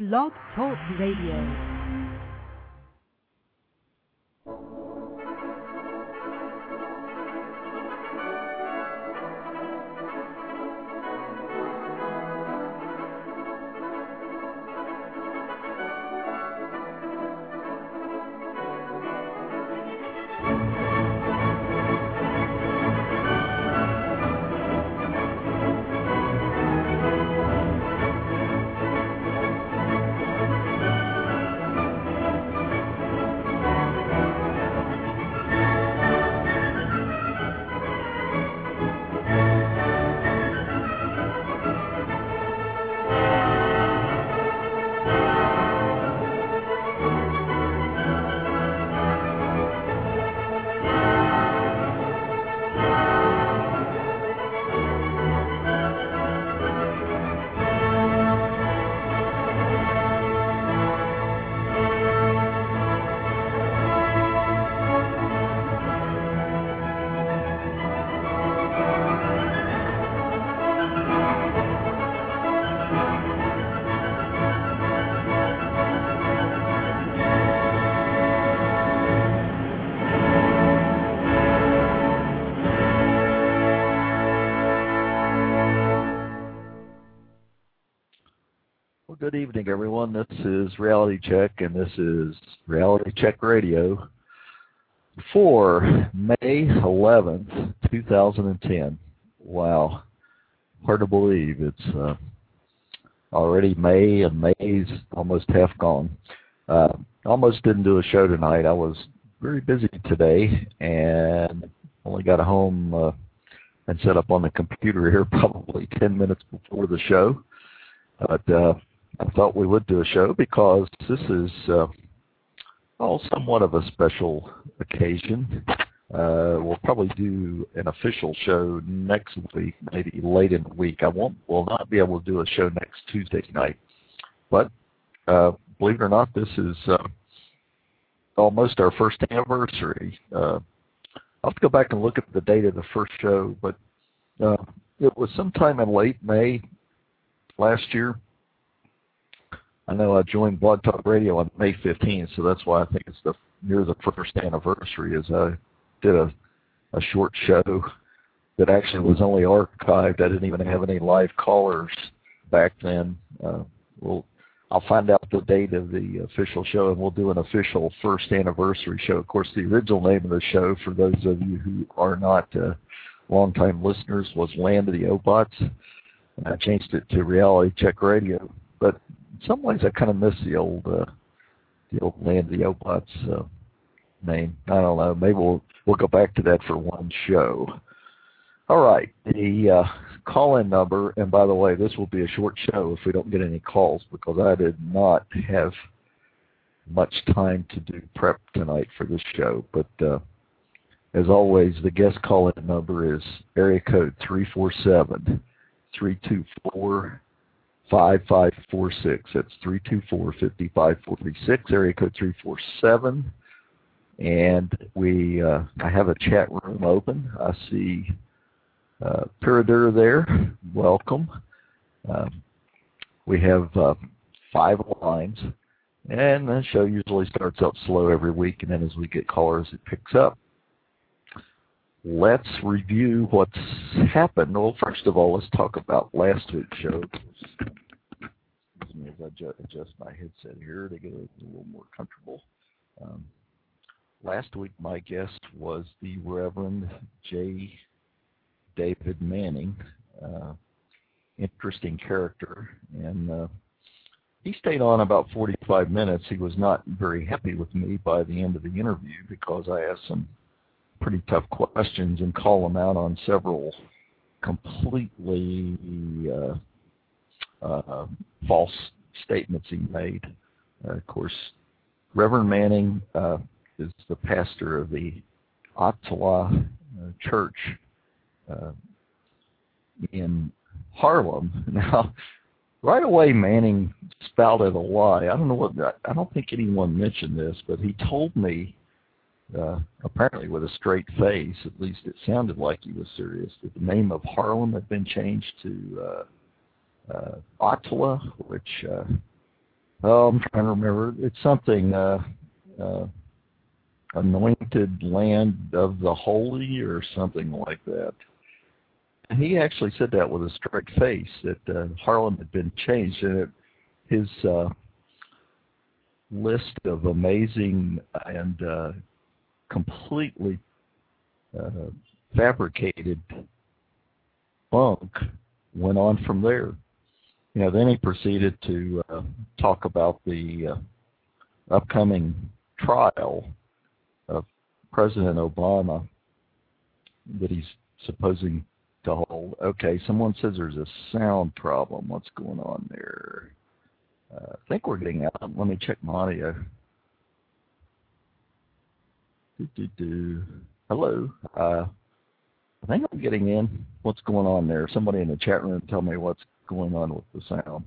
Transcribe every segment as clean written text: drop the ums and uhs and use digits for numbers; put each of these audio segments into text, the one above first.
Blog Talk Radio. Good evening, everyone. This is Reality Check, and this is Reality Check Radio for May 11th, 2010. Wow. Hard to believe. It's already May, and May's almost half gone. Almost didn't do a show tonight. I was very busy today, and only got home and set up on the computer here probably 10 minutes before the show. But I thought we would do a show because this is somewhat of a special occasion. We'll probably do an official show next week, maybe late in the week. Will not be able to do a show next Tuesday night. But believe it or not, this is almost our first anniversary. I'll have to go back and look at the date of the first show, but it was sometime in late May last year. I know I joined Blog Talk Radio on May 15th, so that's why I think it's near the first anniversary, as I did a short show that actually was only archived. I didn't even have any live callers back then. I'll find out the date of the official show, and we'll do an official first anniversary show. Of course, the original name of the show, for those of you who are not longtime listeners, was Land of the Obots, and I changed it to Reality Check Radio. But in some ways, I kind of miss the old Land of the Obots name. I don't know. Maybe we'll go back to that for one show. All right. The call-in number, and by the way, this will be a short show if we don't get any calls, because I did not have much time to do prep tonight for this show. But as always, the guest call-in number is area code 347-324-5546. That's 324-5546, area code 347. And I have a chat room open. I see Piradur there. Welcome. We have 5 lines, and the show usually starts out slow every week, and then as we get callers, it picks up. Let's review what's happened. Well, first of all, let's talk about last week's show. Excuse me as I adjust my headset here to get a little more comfortable. Last week, my guest was the Reverend J. David Manning. Interesting character. And he stayed on about 45 minutes. He was not very happy with me by the end of the interview because I asked some pretty tough questions and called him out on several completely false statements he made. Of course, Reverend Manning is the pastor of the Ottawa Church in Harlem. Now, right away, Manning spouted a lie. I don't think anyone mentioned this, but he told me, apparently with a straight face, at least it sounded like he was serious, that the name of Harlem had been changed to Ottawa, which Oh, I'm trying to remember. It's something anointed land of the holy or something like that. And he actually said that with a straight face, that Harlem had been changed, and his list of amazing and completely fabricated bunk went on from there. Then he proceeded to talk about the upcoming trial of President Obama that he's supposing to hold. Okay, someone says there's a sound problem. What's going on there? I think we're getting out. Let me check my audio. Hello. I think I'm getting in. What's going on there? Somebody in the chat room tell me what's going on with the sound.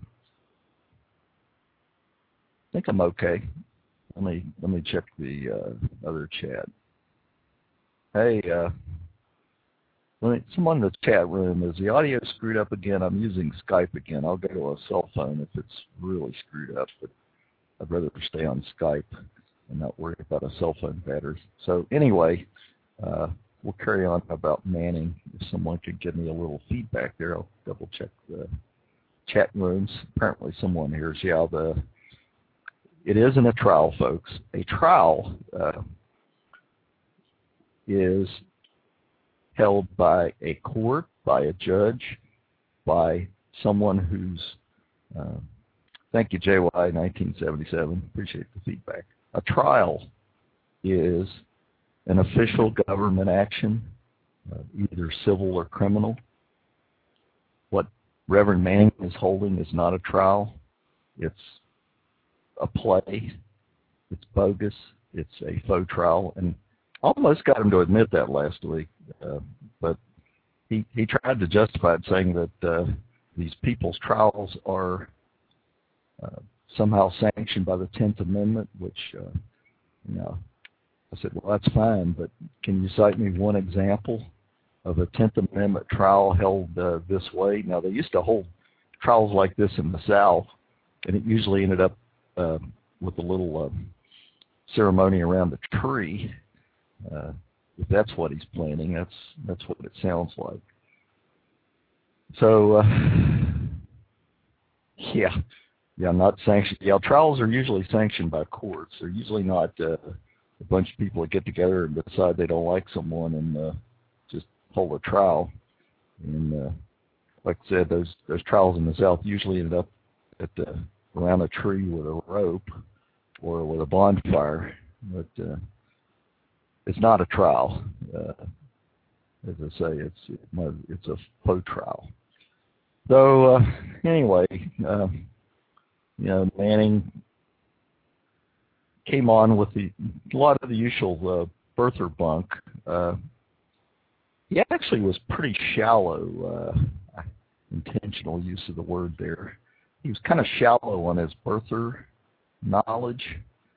I think I'm okay. Let me check the other chat. Hey, someone in the chat room, is the audio screwed up again? I'm using Skype again. I'll go to a cell phone if it's really screwed up, but I'd rather stay on Skype and not worry about a cell phone battery. So anyway, we'll carry on about Manning. If someone could give me a little feedback there, I'll double check the chat rooms. Apparently someone hears, yeah, it isn't a trial, folks. A trial is held by a court, by a judge, by someone who's, thank you, JY 1977, appreciate the feedback. A trial is an official government action, either civil or criminal. What Reverend Manning is holding is not a trial. It's a play. It's bogus. It's a faux trial. And almost got him to admit that last week. But he tried to justify it, saying that these people's trials are somehow sanctioned by the 10th Amendment, which, I said, well, that's fine, but can you cite me one example of a 10th Amendment trial held this way? Now, they used to hold trials like this in the South, and it usually ended up with a little ceremony around the tree. If that's what he's planning, that's what it sounds like. So, yeah, not sanctioned. Yeah, trials are usually sanctioned by courts. They're usually not a bunch of people that get together and decide they don't like someone and just hold a trial. And like I said, those trials in the South usually ended up around a tree with a rope or with a bonfire. But it's not a trial. As I say, it's a faux trial. So anyway, Manning came on with a lot of the usual birther bunk. He actually was pretty shallow, intentional use of the word there. He was kind of shallow on his birther knowledge.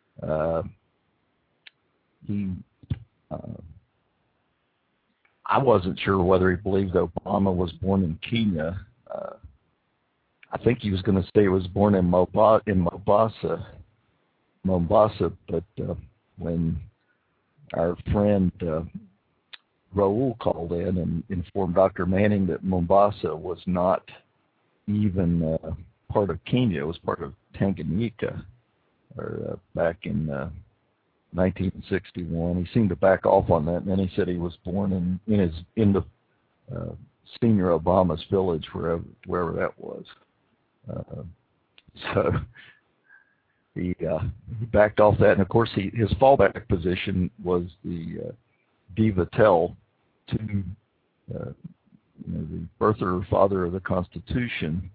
I wasn't sure whether he believed Obama was born in Kenya. I think he was going to say he was born in Mombasa, but when our friend Raul called in and informed Dr. Manning that Mombasa was not even part of Kenya, it was part of Tanganyika, or back in 1961. He seemed to back off on that, and then he said he was born in the Senior Obama's village, wherever that was. So he backed off that, and of course his fallback position was the Diva-Tel to the birther or father of the Constitution,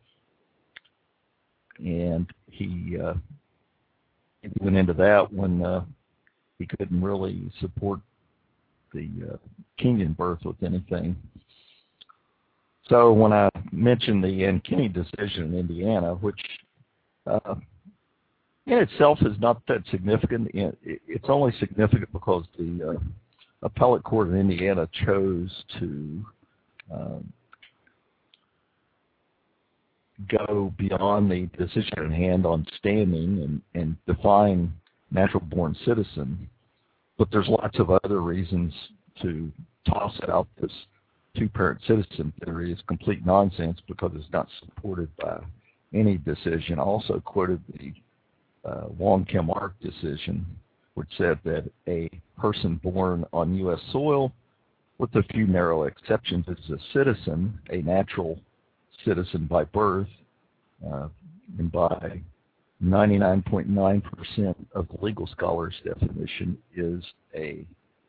and he went into that when he couldn't really support the Kenyan birth with anything. So when I mentioned the Ankeny decision in Indiana, which in itself is not that significant, it's only significant because the appellate court in Indiana chose to go beyond the decision at hand on standing and define natural-born citizen, but there's lots of other reasons to toss out this two-parent citizen theory. It's complete nonsense because it's not supported by any decision. I also quoted the Wong Kim Ark decision, which said that a person born on U.S. soil, with a few narrow exceptions, is a citizen, a natural citizen by birth, and by 99.9% of the legal scholars' definition is a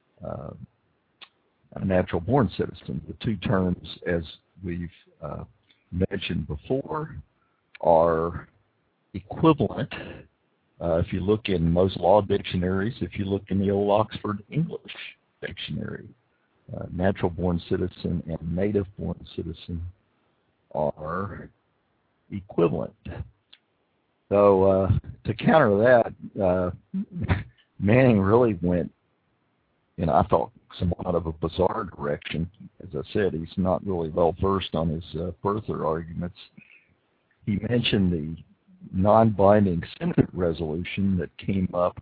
natural-born citizen. The two terms, as we've mentioned before, are equivalent. If you look in most law dictionaries, if you look in the old Oxford English Dictionary, natural-born citizen and native-born citizen are equivalent. So to counter that, Manning really went, I thought, somewhat of a bizarre direction. As I said, he's not really well versed on his birther arguments. He mentioned the non-binding Senate resolution that came up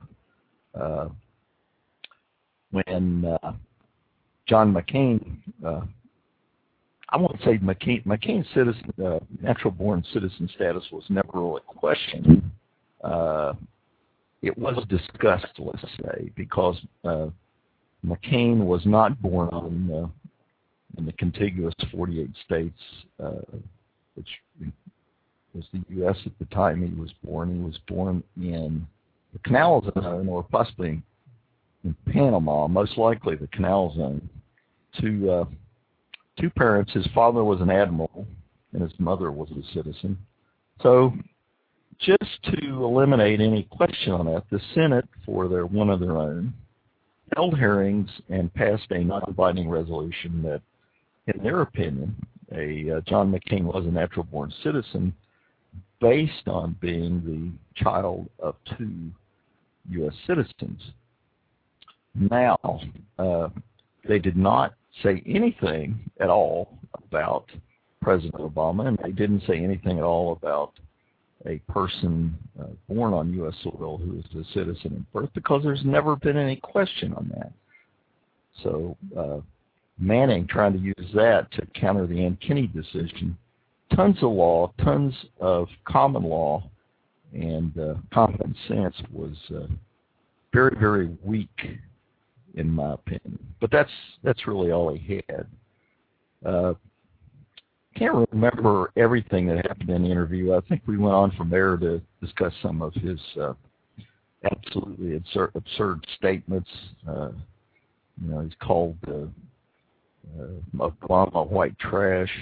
when John McCain, I won't say McCain's natural-born citizen status was never really questioned. It was discussed, let's say, because McCain was not born in the contiguous 48 states, which was the U.S. at the time he was born. He was born in the Canal Zone, or possibly in Panama, most likely the Canal Zone. Two parents. His father was an admiral, and his mother was a citizen. So just to eliminate any question on that, the Senate, for one of their own, held hearings and passed a non-binding resolution that, in their opinion, John McCain was a natural-born citizen based on being the child of two U.S. citizens. Now, they did not say anything at all about President Obama, and they didn't say anything at all about a person born on U.S. soil who is a citizen at birth, because there's never been any question on that. So Manning trying to use that to counter the Ann Kinney decision, tons of law, tons of common law, and common sense was very, very weak, in my opinion. But that's really all he had. Can't remember everything that happened in the interview. I think we went on from there to discuss some of his absolutely absurd statements. He's called Obama white trash.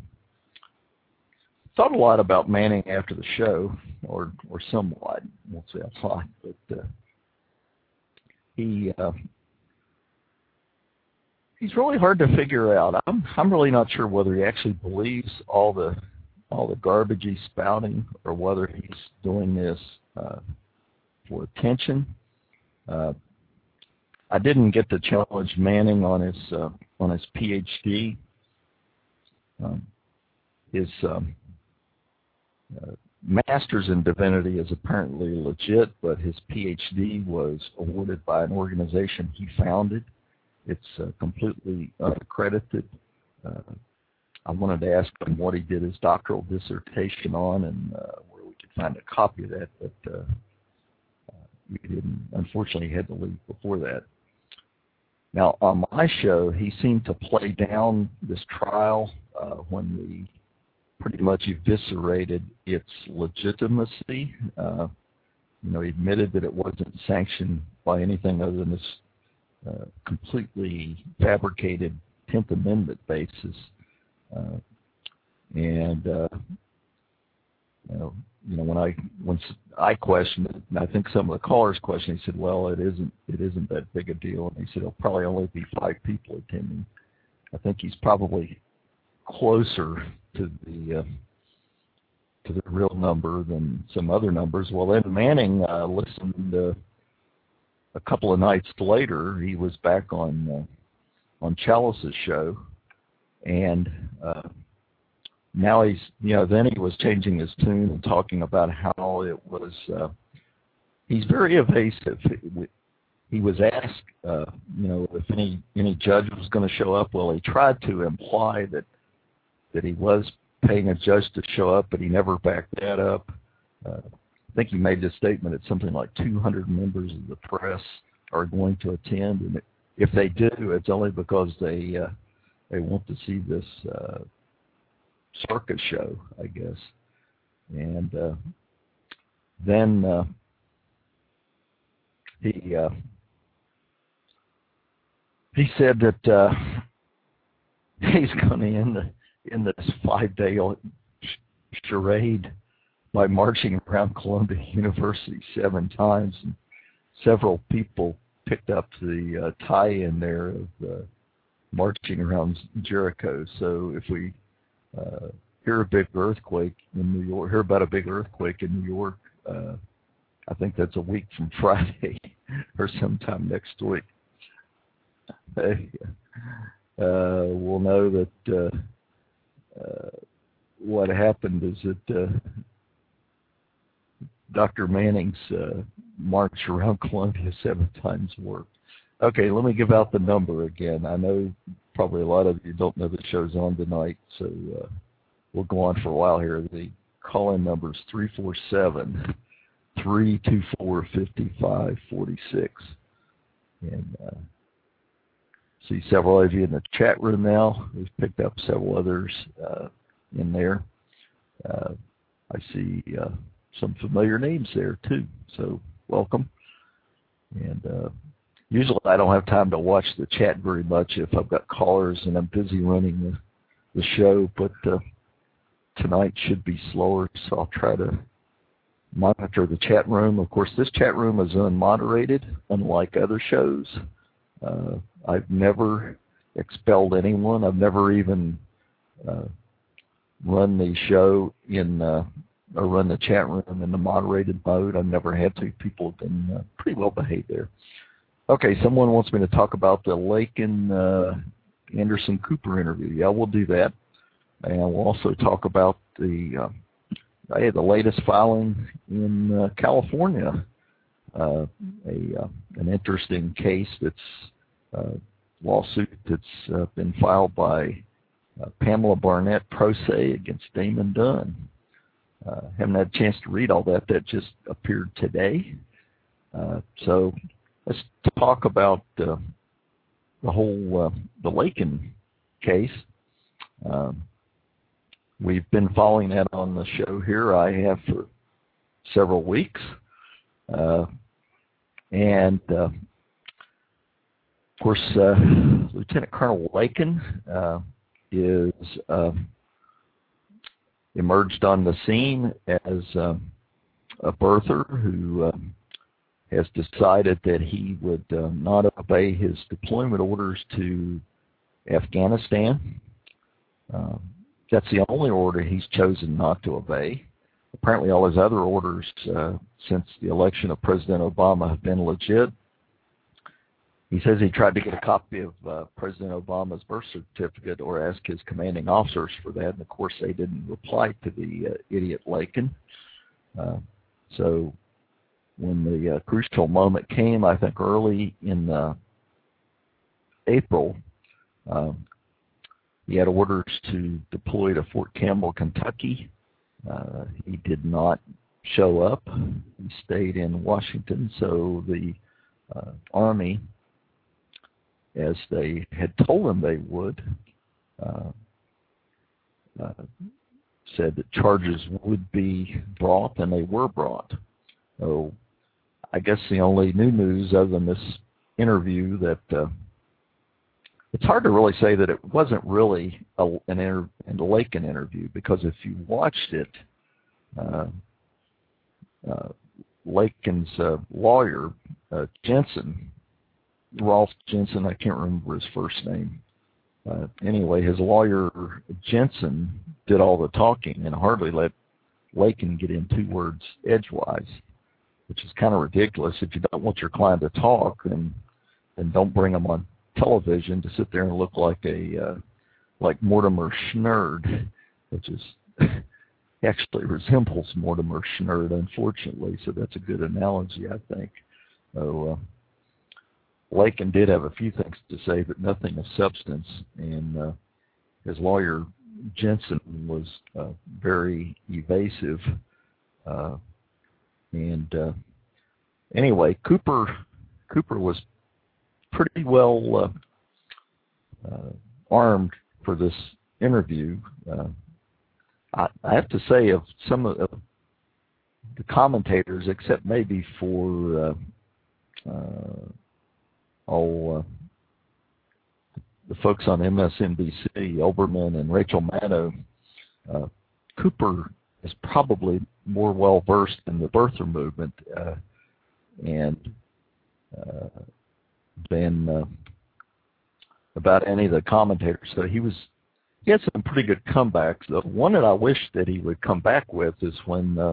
Thought a lot about Manning after the show, or somewhat. I won't say a lot, but he's really hard to figure out. I'm really not sure whether he actually believes all the garbage he's spouting, or whether he's doing this for attention. I didn't get to challenge Manning on his PhD. His master's in divinity is apparently legit, but his PhD was awarded by an organization he founded. It's completely unaccredited. I wanted to ask him what he did his doctoral dissertation on, and where we could find a copy of that, but we didn't. Unfortunately, he had to leave before that. Now, on my show, he seemed to play down this trial when we pretty much eviscerated its legitimacy. He admitted that it wasn't sanctioned by anything other than this completely fabricated 10th Amendment basis. When I questioned it, and I think some of the callers questioned, he said, "Well, it isn't that big a deal." And he said, "It'll probably only be 5 people attending." I think he's probably closer to the real number than some other numbers. Well, then Manning listened a couple of nights later. He was back on Chalice's show, and now he's, then he was changing his tune and talking about how it was, he's very evasive. He was asked, if any judge was going to show up. Well, he tried to imply that he was paying a judge to show up, but he never backed that up. I think he made this statement that something like 200 members of the press are going to attend, and if they do, it's only because they want to see this circus show, I guess. And then he said that he's going to end this 5-day charade by marching around Columbia University 7 times, and several people picked up the tie-in there of marching around Jericho. So if we hear a big earthquake in New York, hear about a big earthquake in New York, I think that's a week from Friday or sometime next week. We'll know that what happened is that Dr. Manning's march around Columbia 7 times worked. Okay, let me give out the number again. I know probably a lot of you don't know the show's on tonight, so we'll go on for a while here. The call-in number is 347-324-5546. And see several of you in the chat room now. We've picked up several others in there. I see some familiar names there too, so welcome. And usually I don't have time to watch the chat very much if I've got callers and I'm busy running the show, but tonight should be slower, so I'll try to monitor the chat room. Of course, this chat room is unmoderated, unlike other shows. I've never expelled anyone. I've never even run the show or run the chat room in the moderated mode. I've never had to. People have been pretty well behaved there. Okay, someone wants me to talk about the Lakin Anderson Cooper interview. Yeah, we'll do that. And we'll also talk about the latest filing in California, an interesting case that's lawsuit that's been filed by Pamela Barnett Pro Se against Damon Dunn. Haven't had a chance to read all that. That just appeared today. So let's talk about the whole the Lakin case. We've been following that on the show here. I have for several weeks. And of course, Lieutenant Colonel Lakin is emerged on the scene as a birther who has decided that he would not obey his deployment orders to Afghanistan. That's the only order he's chosen not to obey. Apparently all his other orders since the election of President Obama have been legit. He says he tried to get a copy of President Obama's birth certificate or ask his commanding officers for that, and of course they didn't reply to the idiot Lakin. So when the crucial moment came, I think early in April, he had orders to deploy to Fort Campbell, Kentucky. He did not show up. He stayed in Washington, so the Army, as they had told him they would, said that charges would be brought, and they were brought. So I guess the only new news other than this interview that it's hard to really say that it wasn't really a Lakin interview, because if you watched it, Lakin's lawyer, Jensen, Rolf Jensen, I can't remember his first name. Anyway, his lawyer, Jensen, did all the talking and hardly let Lakin get in 2 words edgewise, which is kind of ridiculous. If you don't want your client to talk, then don't bring him on television to sit there and look like Mortimer Schnurd. which is he actually resembles Mortimer Snerd, unfortunately. So that's a good analogy, I think. So Lakin did have a few things to say, but nothing of substance. And his lawyer Jensen was very evasive. Anyway, Cooper was pretty well armed for this interview. I have to say, of some of the commentators, except maybe for the folks on MSNBC, Olbermann and Rachel Maddow, Cooper is probably more well versed in the birther movement than about any of the commentators. So he had some pretty good comebacks. The one that I wish that he would come back with is when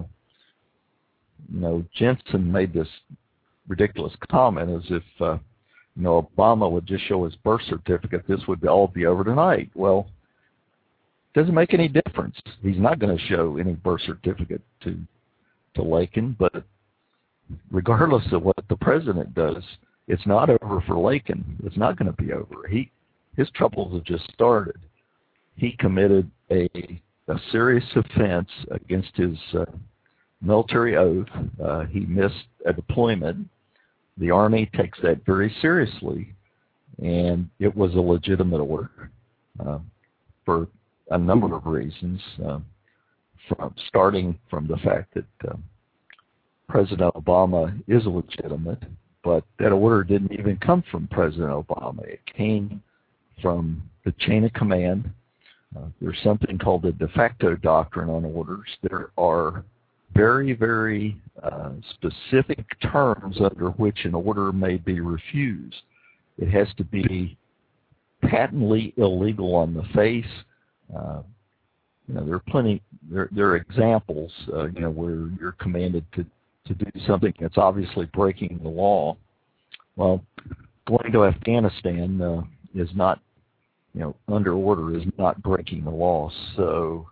Jensen made this ridiculous comment as if Obama would just show his birth certificate, this would all be over tonight. Well, it doesn't make any difference. He's not going to show any birth certificate to Lakin, but regardless of what the president does, it's not over for Lakin. It's not going to be over. His troubles have just started. He committed a serious offense against his military oath. He missed a deployment. The Army takes that very seriously, and it was a legitimate order for a number of reasons, starting from the fact that President Obama is legitimate, but that order didn't even come from President Obama. It came from the chain of command. There's something called the de facto doctrine on orders. There are very, very specific terms under which an order may be refused. It has to be patently illegal on the face. There are plenty. There are examples, where you're commanded to do something that's obviously breaking the law. Well, going to Afghanistan is not, under order, is not breaking the law. So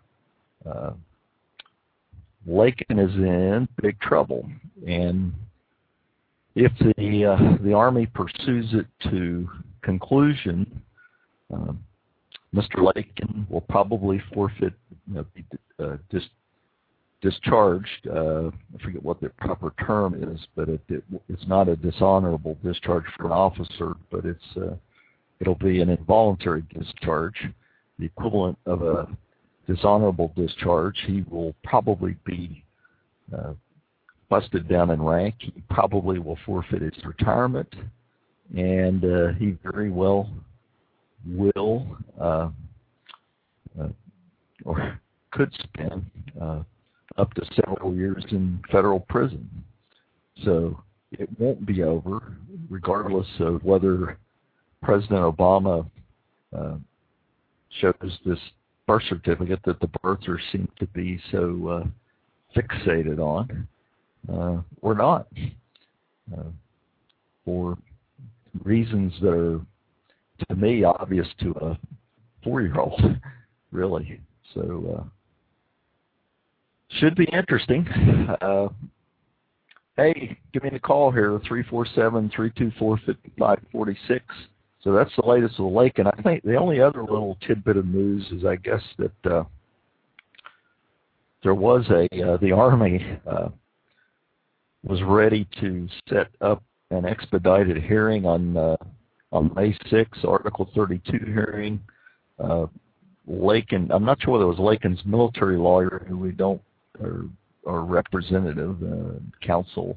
Lakin is in big trouble, and if the Army pursues it to conclusion, Mr. Lakin will probably forfeit, be discharged. I forget what the proper term is, but it's not a dishonorable discharge for an officer, but it'll be an involuntary discharge, the equivalent of a dishonorable discharge. He will probably be busted down in rank. He probably will forfeit his retirement, and he very well will or could spend up to several years in federal prison. So it won't be over, regardless of whether President Obama shows this birth certificate that the birthers seem to be so fixated on, or not, for reasons that are, to me, obvious to a 4-year-old, really. So should be interesting. Hey, give me a call here, 347-324-5546. So that's the latest of the Lakin. I think the only other little tidbit of news is, I guess, that there was the Army was ready to set up an expedited hearing on May 6th, Article 32 hearing. Lakin, I'm not sure whether it was Lakin's military lawyer, who we don't, or representative, counsel,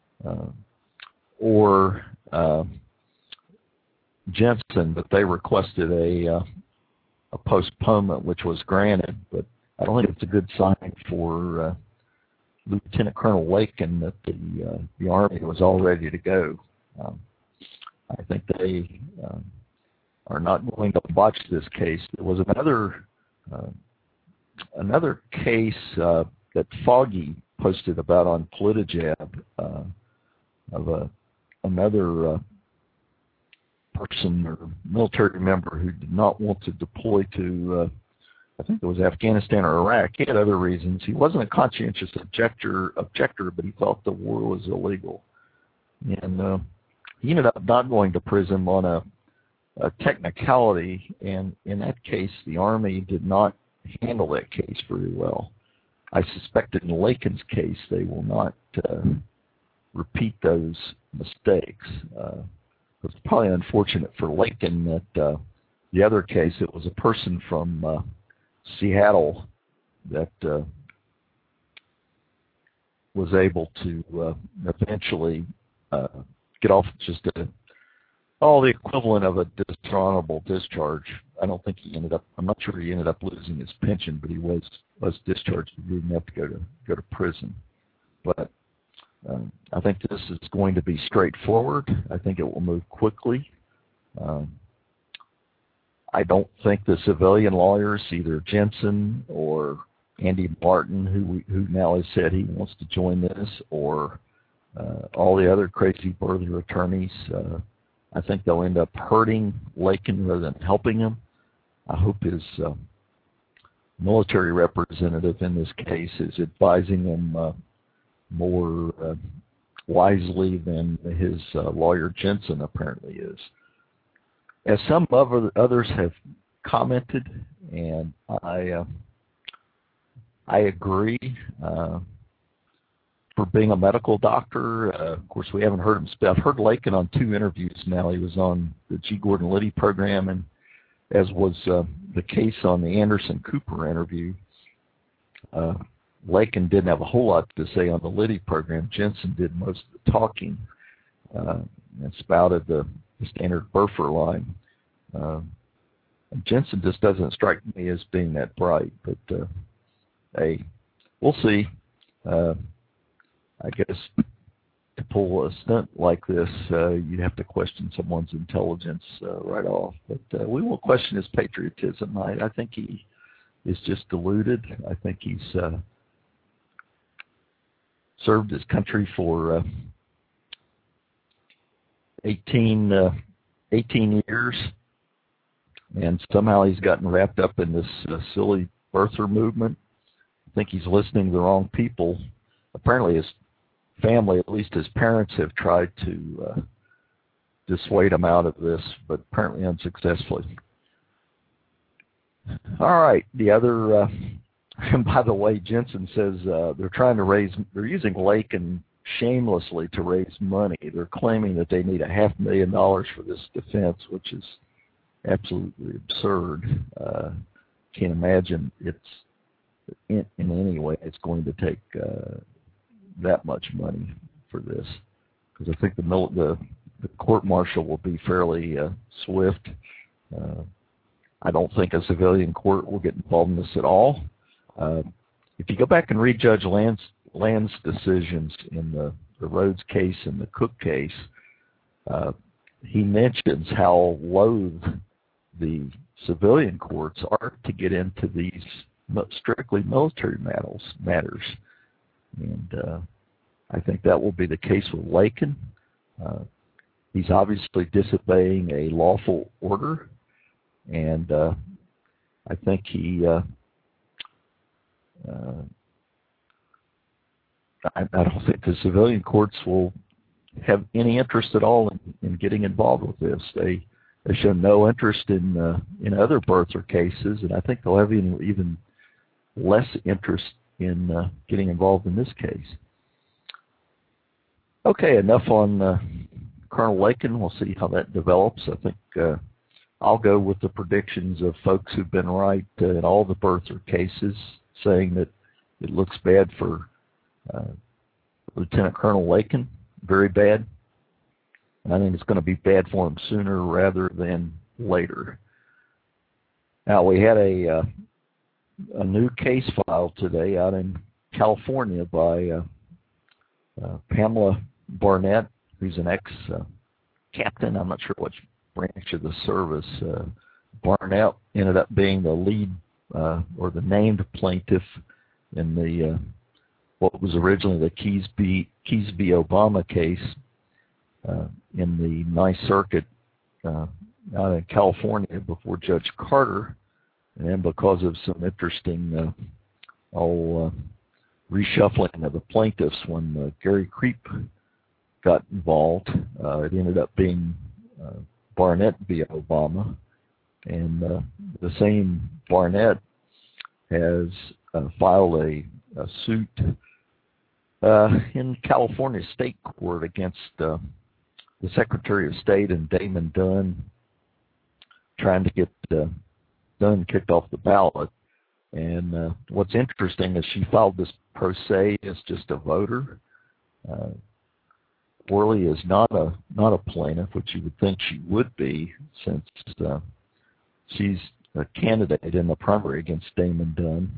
or Jensen, but they requested a postponement, which was granted. But I don't think it's a good sign for Lieutenant Colonel Lakin that the Army was all ready to go. I think they are not going to botch this case. There was another case that Foggy posted about on Politajab of another person or military member who did not want to deploy to I think it was Afghanistan or Iraq. He had other reasons. He wasn't a conscientious objector, but he thought the war was illegal. And he ended up not going to prison on a technicality, and in that case, the Army did not handle that case very well. I suspect in Lakin's case, they will not repeat those mistakes. It's probably unfortunate for Lakin that the other case, it was a person from Seattle that was able to eventually get off just the equivalent of a dishonorable discharge. I don't think he ended up. I'm not sure he ended up losing his pension, but he was discharged. He didn't have to go to prison. But I think this is going to be straightforward. I think it will move quickly. I don't think the civilian lawyers, either Jensen or Andy Martin, who now has said he wants to join this, or all the other crazy Berther attorneys, I think they'll end up hurting Lakin rather than helping him. I hope his military representative in this case is advising him more wisely than his lawyer Jensen apparently is. As some others have commented, and I agree. For being a medical doctor, of course, we haven't heard him speak. I've heard Lakin on 2 interviews now. He was on the G. Gordon Liddy program, and as was the case on the Anderson Cooper interview, Lakin didn't have a whole lot to say on the Liddy program. Jensen did most of the talking and spouted the standard Burfer line. Jensen just doesn't strike me as being that bright, but hey, we'll see. I guess to pull a stunt like this, you'd have to question someone's intelligence right off. But we won't question his patriotism. I think he is just deluded. I think he's served his country for 18 years, and somehow he's gotten wrapped up in this silly birther movement. I think he's listening to the wrong people. Apparently his family, at least his parents, have tried to dissuade him out of this, but apparently unsuccessfully. All right, the other, and by the way, Jensen says they're using Lakin shamelessly to raise money. They're claiming that they need $500,000 for this defense, which is absolutely absurd. Can't imagine it's in any way it's going to take that much money for this, because I think the court martial will be fairly swift. I don't think a civilian court will get involved in this at all. If you go back and read Judge Land's decisions in the Rhodes case and the Cook case, he mentions how loath the civilian courts are to get into these strictly military matters. And I think that will be the case with Lakin. He's obviously disobeying a lawful order, and I think I don't think the civilian courts will have any interest at all in getting involved with this. They show no interest in other birther cases, and I think they'll have even less interest in getting involved in this case. Okay, enough on Colonel Lakin. We'll see how that develops. I think I'll go with the predictions of folks who've been right in all the birther cases, saying that it looks bad for Lieutenant Colonel Lakin, very bad. And I think it's going to be bad for him sooner rather than later. Now, we had a new case filed today out in California by Pamela Barnett, who's an ex-captain. I'm not sure which branch of the service. Barnett ended up being the lead or the named plaintiff in the what was originally the Keys v. Obama case in the Ninth Circuit out in California before Judge Carter. and because of some interesting reshuffling of the plaintiffs when Gary Creep got involved, it ended up being Barnett via Obama, and the same Barnett has filed a suit in California State Court against the Secretary of State and Damon Dunn, trying to get Dunn kicked off the ballot. And what's interesting is she filed this pro se as just a voter. Worley is not a plaintiff, which you would think she would be, since she's a candidate in the primary against Damon Dunn.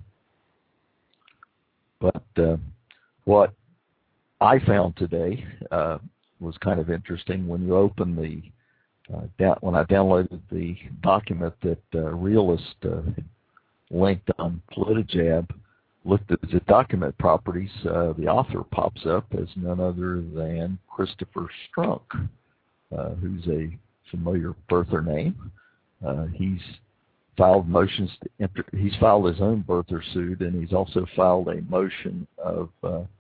But what I found today was kind of interesting. When you open when I downloaded the document that Realist linked on PolitiJab, looked at the document properties, the author pops up as none other than Christopher Strunk, who's a familiar birther name. He's filed motions he's filed his own birther suit, and he's also filed a motion of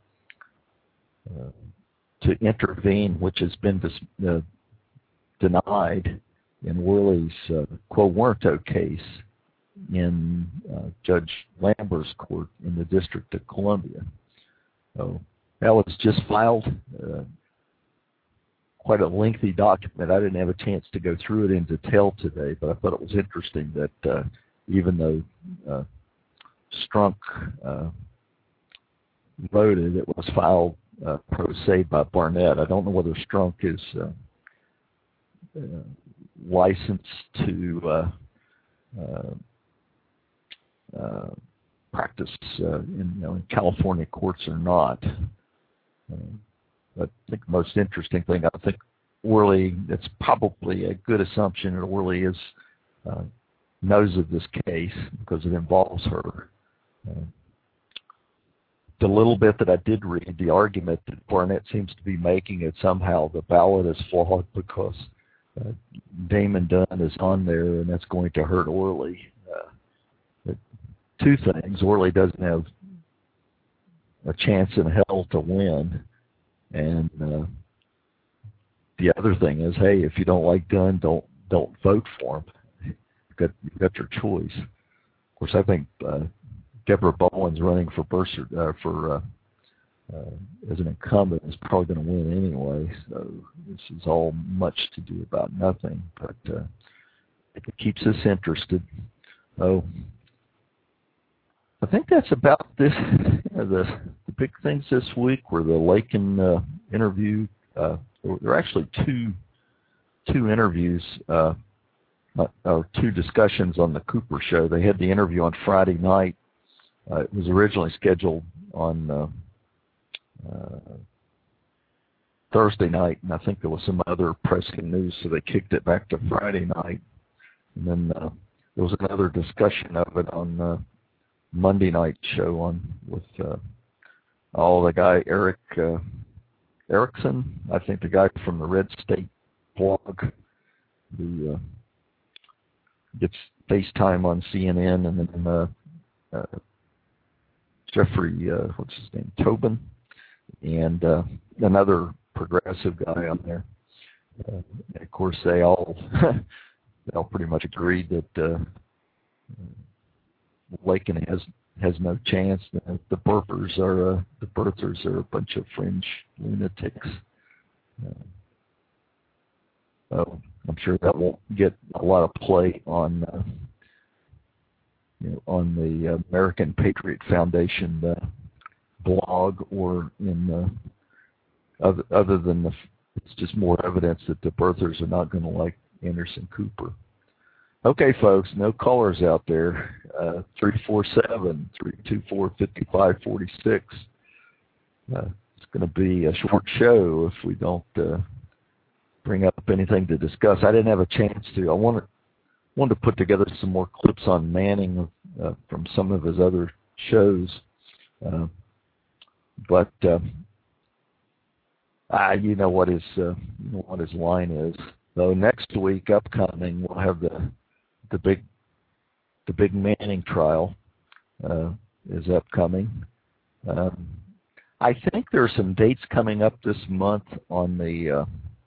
to intervene, which has been denied in Worley's quo warranto case in Judge Lambert's court in the District of Columbia. So that was just filed. Quite a lengthy document. I didn't have a chance to go through it in detail today, but I thought it was interesting that even though Strunk voted, it was filed pro se by Barnett. I don't know whether Strunk is licensed to practice in California courts or not. But I think the most interesting thing, I think Worley, it's probably a good assumption that Worley knows of this case because it involves her. The little bit that I did read, the argument that Barnett seems to be making, it somehow the ballot is flawed because Damon Dunn is on there, and that's going to hurt Worley. Two things: Worley doesn't have a chance in hell to win, and the other thing is, hey, if you don't like Dunn, don't vote for him. You've got your choice. Of course, I think Deborah Bowen's running for as an incumbent is probably going to win anyway. So this is all much to do about nothing, but it keeps us interested. So I think that's about this. The big things this week were the Lakin interview. There were actually two interviews, or two discussions on the Cooper show. They had the interview on Friday night. It was originally scheduled on Thursday night, and I think there was some other pressing news, so they kicked it back to Friday night. And then there was another discussion of it on Monday night show with the guy Eric Erickson, I think the guy from the Red State blog, who gets FaceTime on CNN, and then Jeffrey, what's his name, Tobin, and another progressive guy on there. Of course, they all pretty much agreed that Lakin has no chance. The birthers are a bunch of fringe lunatics. So I'm sure that won't get a lot of play on the American Patriot Foundation blog, or in other than it's just more evidence that the birthers are not going to like Anderson Cooper. Okay, folks, no callers out there. 347-324-5546. It's going to be a short show if we don't bring up anything to discuss. I didn't have a chance to. I wanted to put together some more clips on Manning from some of his other shows, but you know what his line is. So next week, upcoming, we'll have the big the big Manning trial is upcoming. I think there are some dates coming up this month on the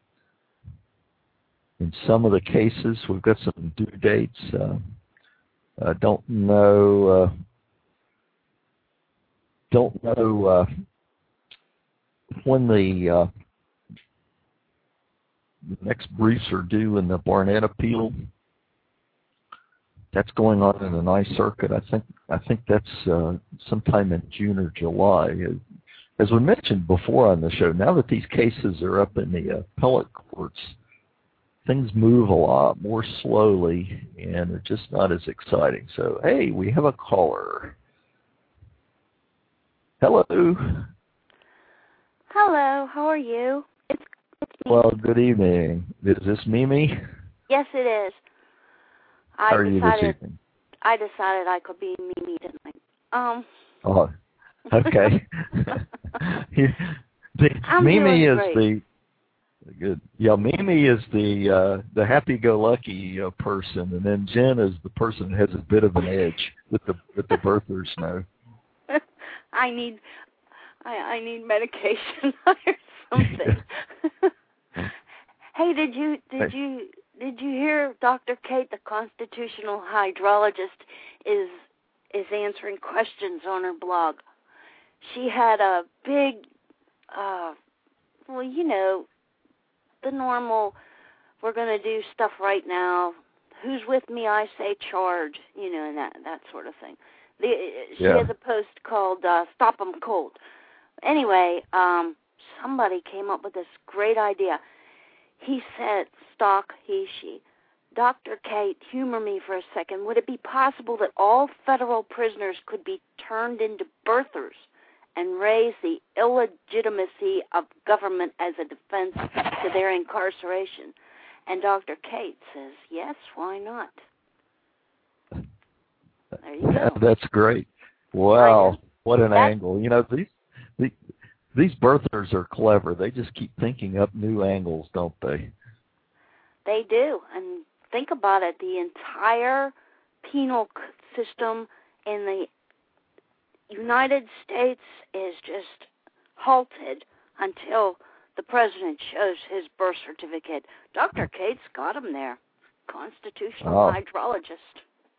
in some of the cases. We've got some due dates. Don't know when the next briefs are due in the Barnett appeal. That's going on in the Ninth Circuit. I think that's sometime in June or July. As we mentioned before on the show, now that these cases are up in the appellate courts, things move a lot more slowly, and they're just not as exciting. So, hey, we have a caller. Hello. Hello, how are you? It's me. Well, good evening. Is this Mimi? Yes, it is. How are you this evening? I decided I could be Mimi tonight. Oh, okay. Mimi is great. Good. Yeah, Mimi is the happy-go-lucky person, and then Jen is the person that has a bit of an edge with the birthers know. I need medication or something. Hey, did you hear Dr. Kate, the constitutional hydrologist, is answering questions on her blog? She had a big, well, you know, the normal, we're going to do stuff right now. Who's with me? I say charge, you know, and that sort of thing. She has a post called Stop 'em Cold. Anyway, somebody came up with this great idea. He said, she, Dr. Kate, humor me for a second. Would it be possible that all federal prisoners could be turned into birthers and raise the illegitimacy of government as a defense to their incarceration? And Dr. Kate says, yes, why not? There you go. That's great. Wow, what an angle. You know, these birthers are clever. They just keep thinking up new angles, don't they? They do. And think about it. The entire penal system in the United States is just halted until the president shows his birth certificate. Dr. Kate's got him there. Constitutional hydrologist.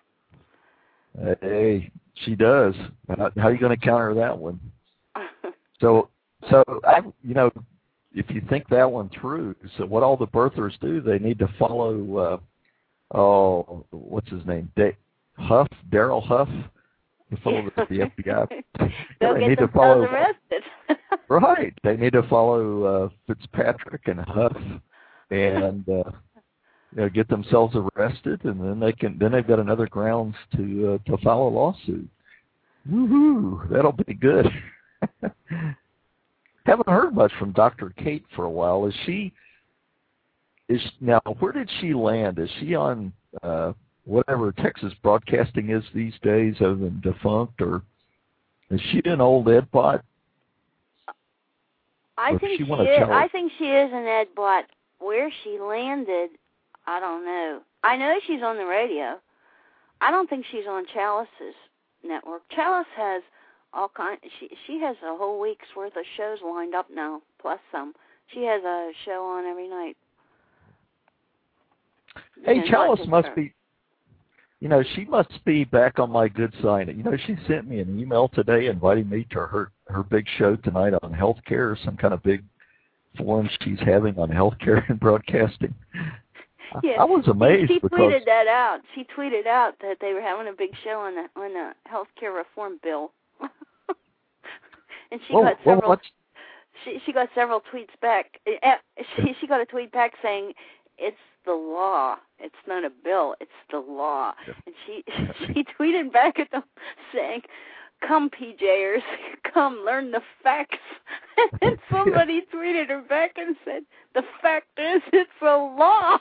Hey, she does. How are you going to counter that one? So you know, if you think that one through, so what all the birthers do, they need to follow, what's his name? Daryl Huff. They follow the FBI. They'll get themselves arrested. Right. They need to follow Fitzpatrick and Huff and get themselves arrested, and then they've got another grounds to file a lawsuit. Woohoo! That'll be good. Haven't heard much from Dr. Kate for a while. Now, where did she land? Is she on whatever Texas Broadcasting is these days, other than defunct, or is she an old Edbot? I think she is. I think she is an Edbot. Where she landed, I don't know. I know she's on the radio. I don't think she's on Chalice's network. Chalice has all kind. She has a whole week's worth of shows lined up now, plus some. She has a show on every night. Hey, Chalice must be. You know, she must be back on my good side. You know, she sent me an email today inviting me to her big show tonight on healthcare, some kind of big forum she's having on healthcare and broadcasting. Yeah, I was amazed she because tweeted that out. She tweeted out that they were having a big show on the healthcare reform bill, and she got several. She got several tweets back. She got a tweet back saying, "It's the law. It's not a bill. It's the law." And she tweeted back at them saying, "Come, PJers, come learn the facts." And somebody tweeted her back and said, "The fact is, it's a law."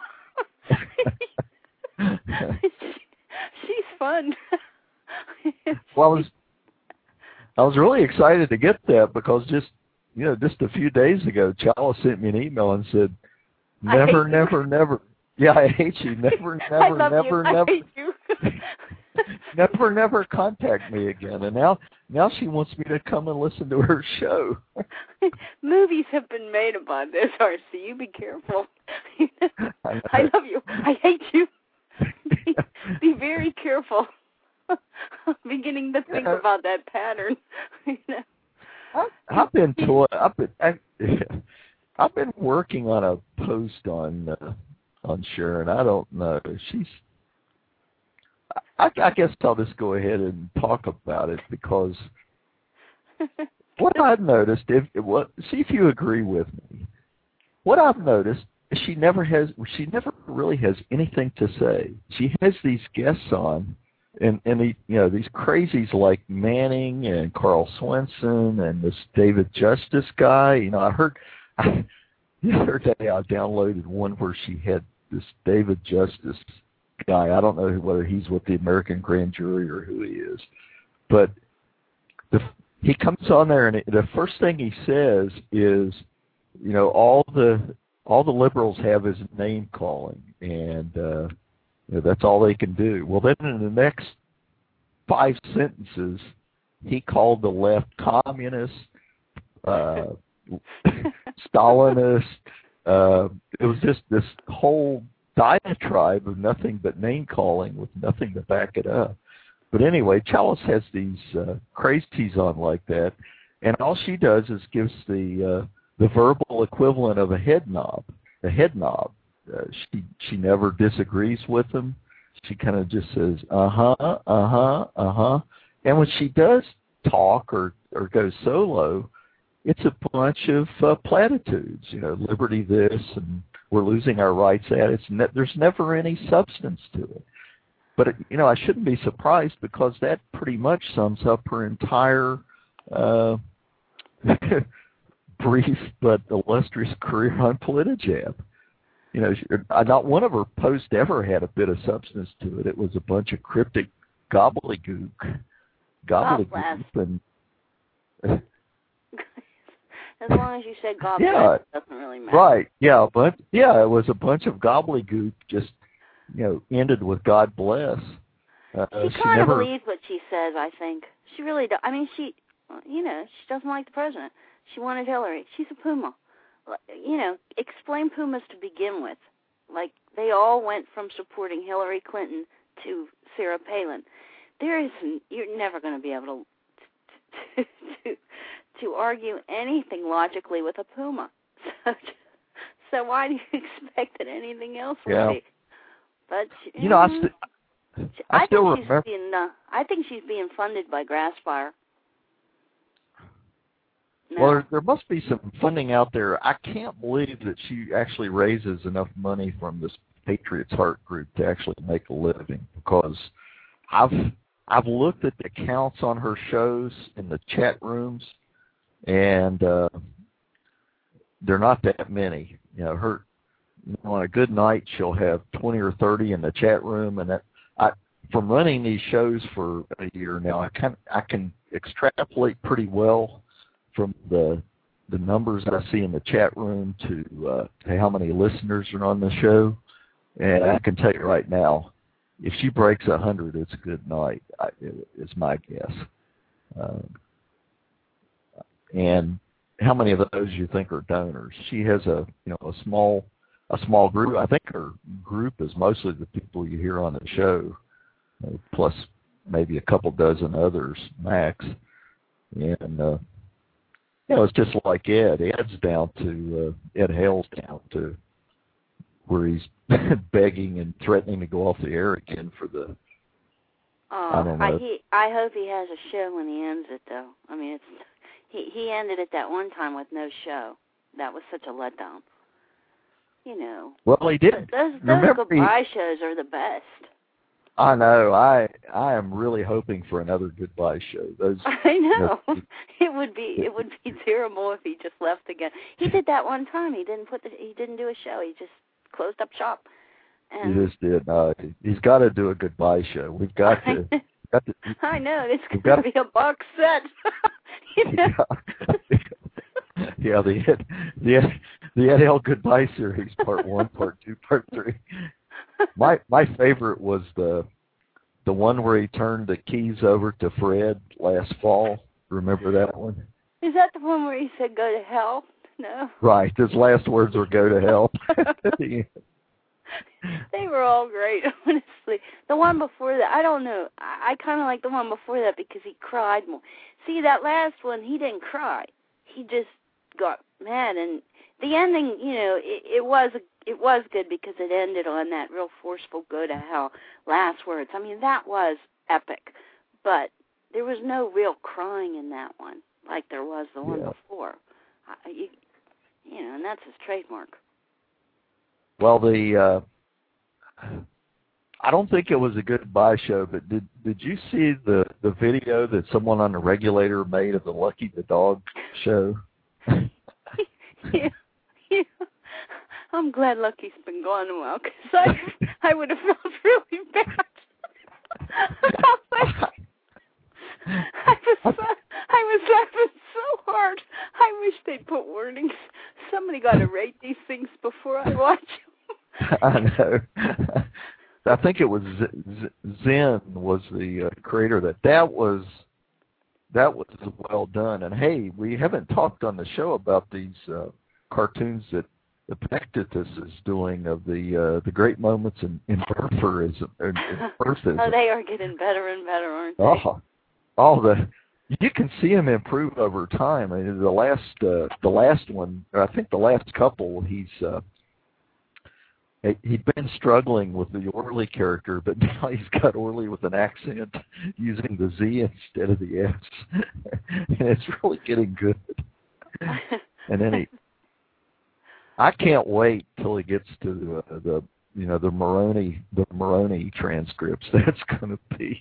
She's fun. Well, I was really excited to get that because just a few days ago, Chalice sent me an email and said, "Never, never, never. Yeah, I hate you. Never, never, never, never." I hate you. never contact me again. And now she wants me to come and listen to her show. Movies have been made about this, R.C. You be careful. I love you. I hate you. Be very careful. I'm beginning to think about that pattern. I've been working on a post on Sharon. I don't know. I guess I'll just go ahead and talk about it because what I've noticed, see if you agree with me. What I've noticed, she never really has anything to say. She has these guests on, and these crazies like Manning and Carl Swenson and this David Justice guy. I heard the other day I downloaded one where she had this David Justice guy. I don't know whether he's with the American Grand Jury or who he is, but he comes on there and the first thing he says is, all the liberals have is name calling, and that's all they can do. Well, then in the next 5 sentences, he called the left communist, Stalinist. It was just this whole diatribe of nothing but name calling with nothing to back it up. But anyway, Chalice has these crazies on like that, and all she does is gives the verbal equivalent of a head nod. She never disagrees with them. She kind of just says and when she does talk or goes solo, it's a bunch of platitudes. Liberty this, and we're losing our rights at. There's never any substance to it. But I shouldn't be surprised because that pretty much sums up her entire brief but illustrious career on PolitiJab. Not one of her posts ever had a bit of substance to it. It was a bunch of cryptic gobbledygook, and as long as you said God bless, it doesn't really matter. Right, yeah, but it was a bunch of gobbledygook just, ended with God bless. She kind of believes what she says, I think. She really does. I mean, she doesn't like the president. She wanted Hillary. She's a Puma. Explain Pumas to begin with. Like, they all went from supporting Hillary Clinton to Sarah Palin. You're never going to be able to argue anything logically with a Puma. So why do you expect that anything else will be? But I think she's being funded by Grassfire. No. Well, there must be some funding out there. I can't believe that she actually raises enough money from this Patriots Heart group to actually make a living, because I've looked at the counts on her shows in the chat rooms, and they're not that many. On a good night, she'll have 20 or 30 in the chat room, and from running these shows for a year now, I can extrapolate pretty well from the numbers I see in the chat room to how many listeners are on the show. And I can tell you right now, if she breaks 100, it's a good night. Is my guess. And how many of those you think are donors? She has a small group. I think her group is mostly the people you hear on the show, plus maybe a couple dozen others max. And it's just like Ed. Ed Hale's down to where he's begging and threatening to go off the air again for the. I don't know. I hope he has a show when he ends it, though. I mean, he ended it that one time with no show. That was such a letdown. Well, he did. Those goodbye shows are the best. I know. I am really hoping for another goodbye show. I know. It would be terrible if he just left again. He did that one time. He didn't do a show. He just closed up shop. And he just did. He's got to do a goodbye show. We've got to. I know. It's going to be a box set. Yeah, the Ed L. Goodbye series, part 1, part 2, part 3. My favorite was the the one where he turned the keys over to Fred last fall. Remember that one? Is that the one where he said go to hell? No. Right. His last words were go to hell. They were all great, honestly. The one before that, I don't know. I kind of like the one before that because he cried more. See, that last one, he didn't cry. He just got mad, and the ending, you know, it was good because it ended on that real forceful go to hell last words. I mean, that was epic, but there was no real crying in that one like there was the one before. You know, and that's his trademark. Well, I don't think it was a goodbye show, but did you see the video that someone on the regulator made of the Lucky the Dog show? Yeah. I'm glad Lucky's been gone a while, because I would have felt really bad. I was laughing so hard. I wish they'd put warnings. Somebody got to rate these things before I watch them. I know. I think it was Zen was the creator of that. That was well done. And hey, we haven't talked on the show about these cartoons that the Pectitus is doing of the great moments in Burfism. Oh, they are getting better and better, aren't they? You can see him improve over time. I mean, the last one, I think the last couple, he'd been struggling with the Orly character, but now he's got Orly with an accent using the Z instead of the S, and it's really getting good. And then I can't wait till he gets to the Maroney transcripts. That's going to be.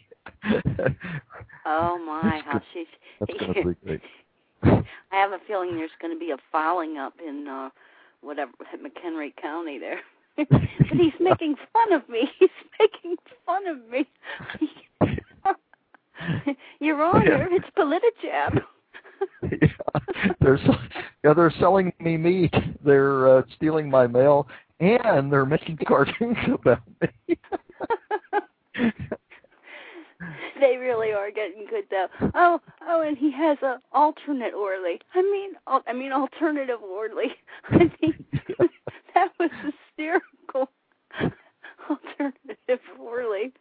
Oh my, how she's. That's going to be great. I have a feeling there's going to be a filing up in McHenry County there. But he's making fun of me. He's making fun of me. Your Honor, it's Politajab. They're selling me meat. They're stealing my mail, and they're making cartoons about me. They really are getting good, though. Oh, and he has a alternate Orly. I mean, alternative Orly. I mean, that was hysterical. Alternative Orly.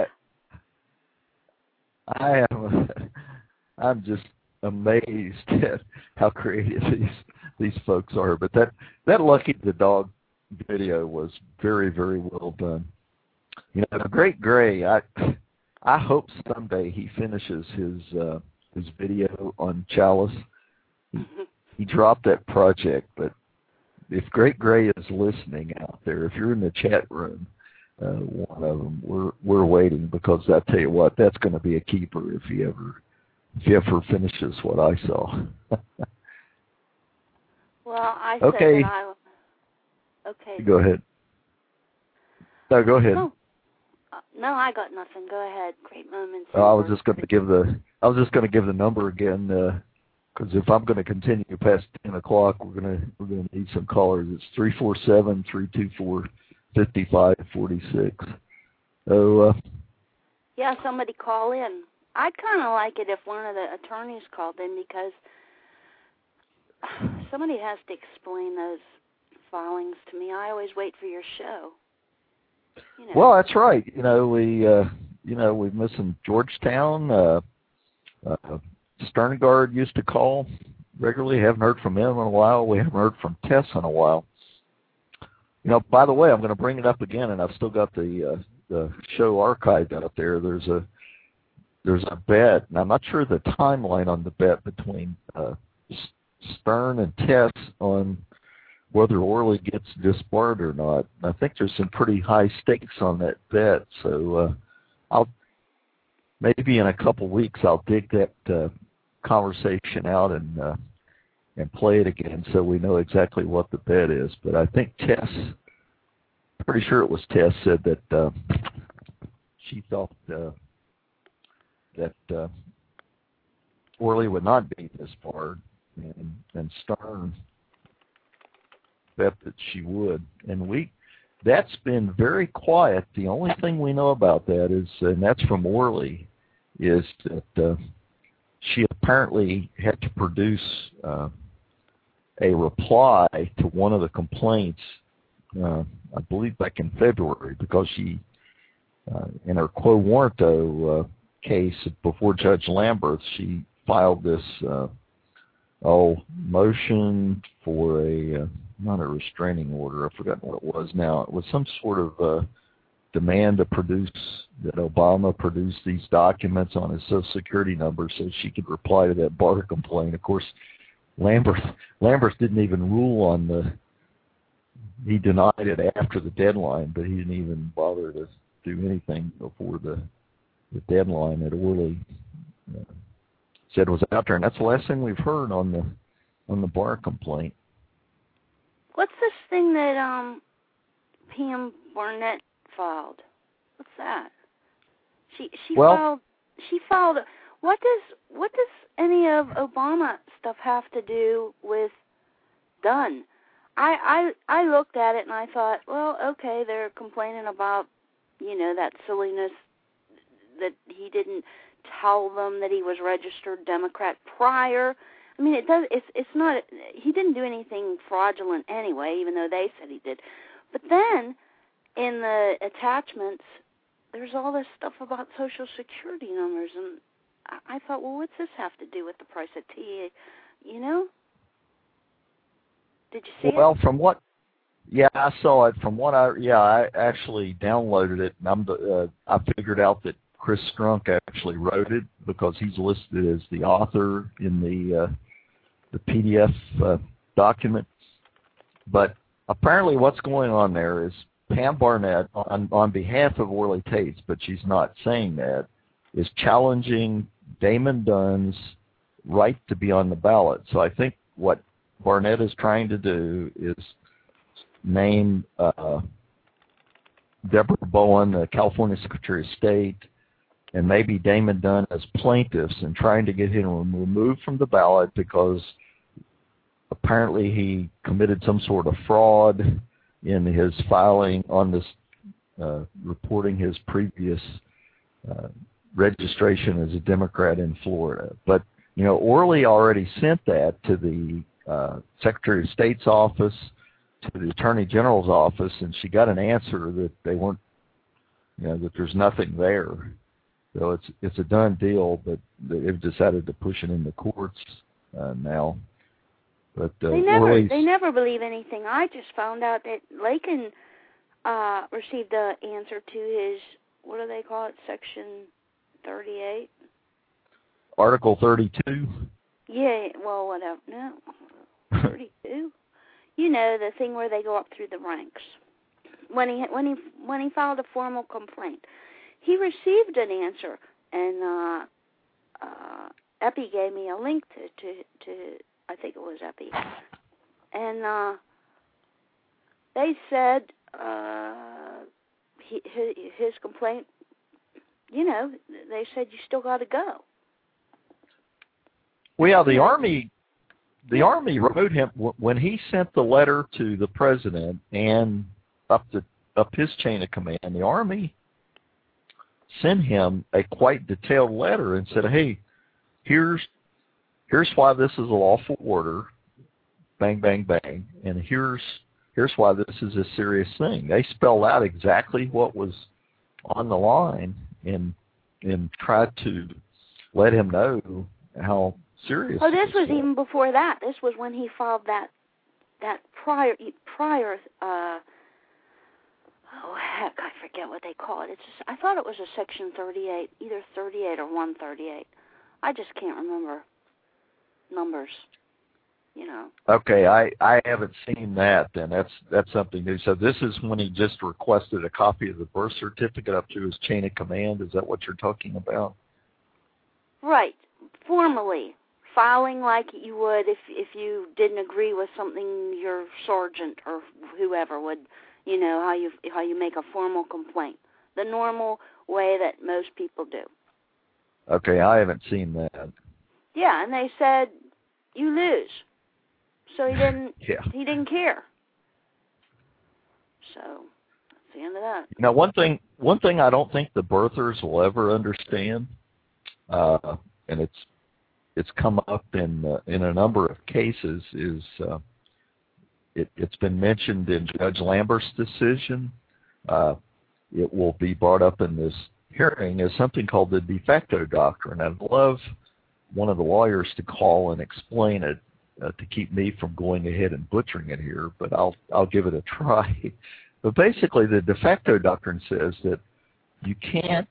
I'm just amazed at how creative these folks are. But that Lucky the Dog video was very, very well done. You know, the Great Gray. I hope someday he finishes his video on Chalice. He dropped that project, but if Great Gray is listening out there, if you're in the chat room, one of them, we're waiting, because I tell you what, that's going to be a keeper if he ever finishes what I saw. Well, I okay. said that okay. Go ahead. No, go ahead. No, I got nothing. Go ahead. Great moments. I was just going to give the number again, because if I'm going to continue past 10 o'clock, we're going to need some callers. It's 347-324-5546. So. Yeah, somebody call in. I'd kind of like it if one of the attorneys called in, because somebody has to explain those filings to me. I always wait for your show. You know. Well, that's right. We've missing Georgetown. Sterngard used to call regularly. Haven't heard from him in a while. We haven't heard from Tess in a while. You know, by the way, I'm going to bring it up again, and I've still got the show archived out there. There's a bet, and I'm not sure the timeline on the bet between Stern and Tess on whether Orly gets disbarred or not. I think there's some pretty high stakes on that bet, so I'll maybe in a couple weeks I'll dig that conversation out and play it again, so we know exactly what the bet is. But I think Tess, pretty sure it was Tess, said that she thought that Orly would not be disbarred, and Stern bet that she would. And that's been very quiet. The only thing we know about that is, and that's from Orly, is that she apparently had to produce a reply to one of the complaints, I believe back in February, because she, in her quo warranto case before Judge Lamberth, she filed this motion for a, not a restraining order, I've forgotten what it was now. It was some sort of demand to produce, that Obama produce these documents on his Social Security number so she could reply to that Barr complaint. Of course, Lamberth didn't even rule on he denied it after the deadline, but he didn't even bother to do anything before the deadline that Orly said was out there, and that's the last thing we've heard on the Barr complaint. What's this thing that Pam Barnett filed? What's that? She filed. What does any of Obama stuff have to do with Dunn? I looked at it and I thought, well, okay, they're complaining about, that silliness that he didn't tell them that he was registered Democrat prior. I mean, it's not, he didn't do anything fraudulent anyway, even though they said he did. But then, in the attachments, there's all this stuff about Social Security numbers, and I thought, well, what's this have to do with the price of tea, Did you see it? Well, from what, yeah, I saw it. From what I actually downloaded it, and I figured out that Chris Strunk actually wrote it because he's listed as the author in the PDF document. But apparently what's going on there is Pam Barnett, on behalf of Orly Tates, but she's not saying that, is challenging Damon Dunn's right to be on the ballot. So I think what Barnett is trying to do is name Deborah Bowen, the California Secretary of State, and maybe Damon Dunn as plaintiffs, and trying to get him removed from the ballot because apparently he committed some sort of fraud in his filing on this, reporting his previous registration as a Democrat in Florida. But, Orly already sent that to the Secretary of State's office, to the Attorney General's office, and she got an answer that they weren't, that there's nothing there. So it's a done deal, but they've decided to push it in the courts now. But they never believe anything. I just found out that Lakin received the answer to his, what do they call it, Section 38? Article 32? Yeah, well, whatever. No, 32. The thing where they go up through the ranks. When he filed a formal complaint, he received an answer, and Epi gave me a link to I think it was Epi, and they said his complaint. They said you still got to go. Well, yeah, the Army wrote him when he sent the letter to the president and up his chain of command. The Army sent him a quite detailed letter and said, "Hey, here's why this is a lawful order, bang, bang, bang, and here's why this is a serious thing." They spelled out exactly what was on the line and tried to let him know how serious. Oh, this was even before that. This was when he filed that prior. Oh heck, I forget what they call it. I thought it was a Section 38, either 38 or 138. I just can't remember numbers. Okay, I haven't seen that. Then that's something new. So this is when he just requested a copy of the birth certificate up to his chain of command. Is that what you're talking about? Right, formally filing like you would if you didn't agree with something your sergeant or whoever would. How you make a formal complaint, the normal way that most people do. Okay, I haven't seen that. Yeah, and they said you lose. So he didn't. Yeah. He didn't care. So. the end of that. Now, one thing I don't think the birthers will ever understand, and it's come up in a number of cases, is it's been mentioned in Judge Lambert's decision. It will be brought up in this hearing as something called the de facto doctrine. I'd love one of the lawyers to call and explain it to keep me from going ahead and butchering it here, but I'll give it a try. But basically, the de facto doctrine says that you can't,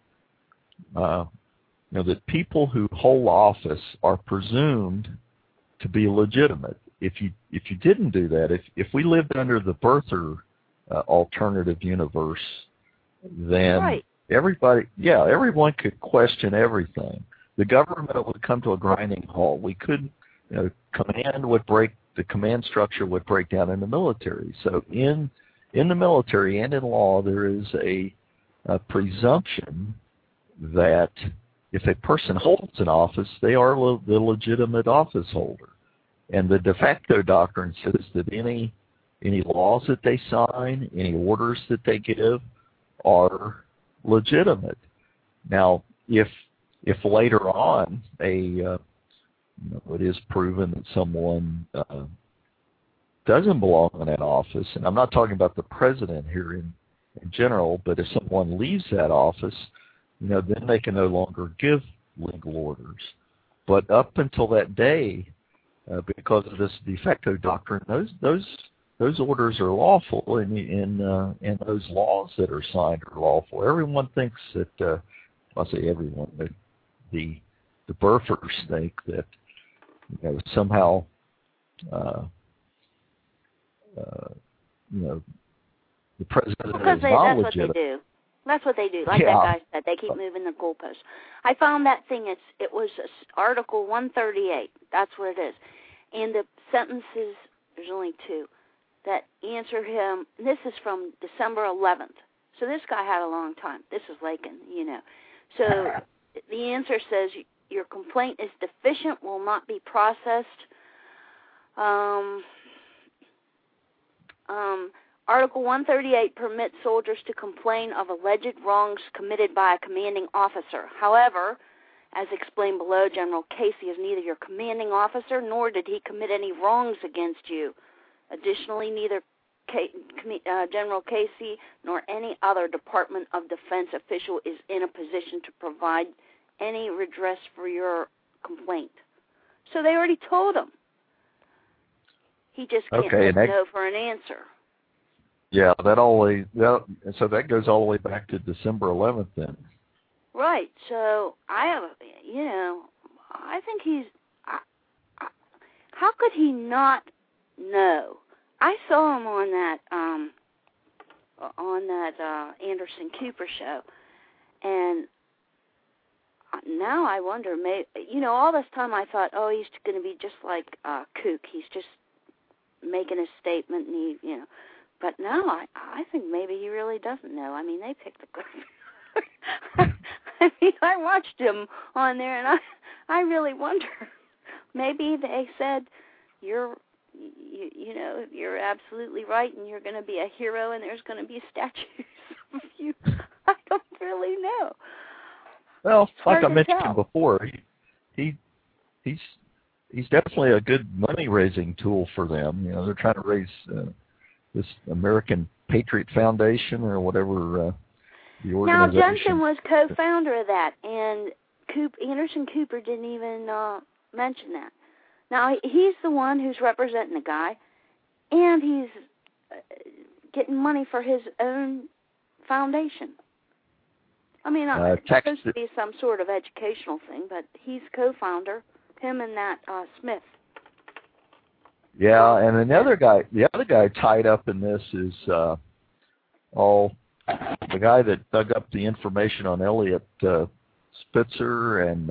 that people who hold office are presumed to be legitimate. If you didn't do that, if we lived under the birther alternative universe, then everyone could question everything. The government would come to a grinding halt. We could, the command structure would break down in the military. So in the military and in law, there is a presumption that if a person holds an office, they are the legitimate office holder. And the de facto doctrine says that any laws that they sign, any orders that they give are legitimate. Now, if later on it is proven that someone doesn't belong in that office, and I'm not talking about the president here in general, but if someone leaves that office, then they can no longer give legal orders. But up until that day, because of this de facto doctrine, those orders are lawful, and those laws that are signed are lawful. Everyone thinks that, I'll say everyone, but the birthers think that somehow the president is not legitimate. That's what they do. Like that guy said, they keep moving the goalposts. I found that thing. It was Article 138. That's what it is. And the sentences, there's only two, that answer him. This is from December 11th. So this guy had a long time. This is Lakin, So the answer says your complaint is deficient, will not be processed. Article 138 permits soldiers to complain of alleged wrongs committed by a commanding officer. However, as explained below, General Casey is neither your commanding officer nor did he commit any wrongs against you. Additionally, neither General Casey nor any other Department of Defense official is in a position to provide any redress for your complaint. So they already told him. He just can't no for an answer. Yeah, so that goes all the way back to December 11th then. Right. So I think he's. How could he not know? I saw him on that Anderson Cooper show, and now I wonder. Maybe all this time I thought, oh, he's going to be just like Kook. He's just making a statement, and he. But now I think maybe he really doesn't know. I mean, they picked the good. I watched him on there, and I really wonder. Maybe they said you're absolutely right, and you're going to be a hero, and there's going to be statues of you. I don't really know. Well, like I mentioned before, he's definitely a good money raising tool for them. They're trying to raise this American Patriot Foundation or whatever the organization. Now, Jensen was co-founder of that, and Anderson Cooper didn't even mention that. Now, he's the one who's representing the guy, and he's getting money for his own foundation. I mean, it's supposed to be some sort of educational thing, but he's co-founder, him and that Smith. Yeah, and the other guy tied up in this is the guy that dug up the information on Elliot Spitzer and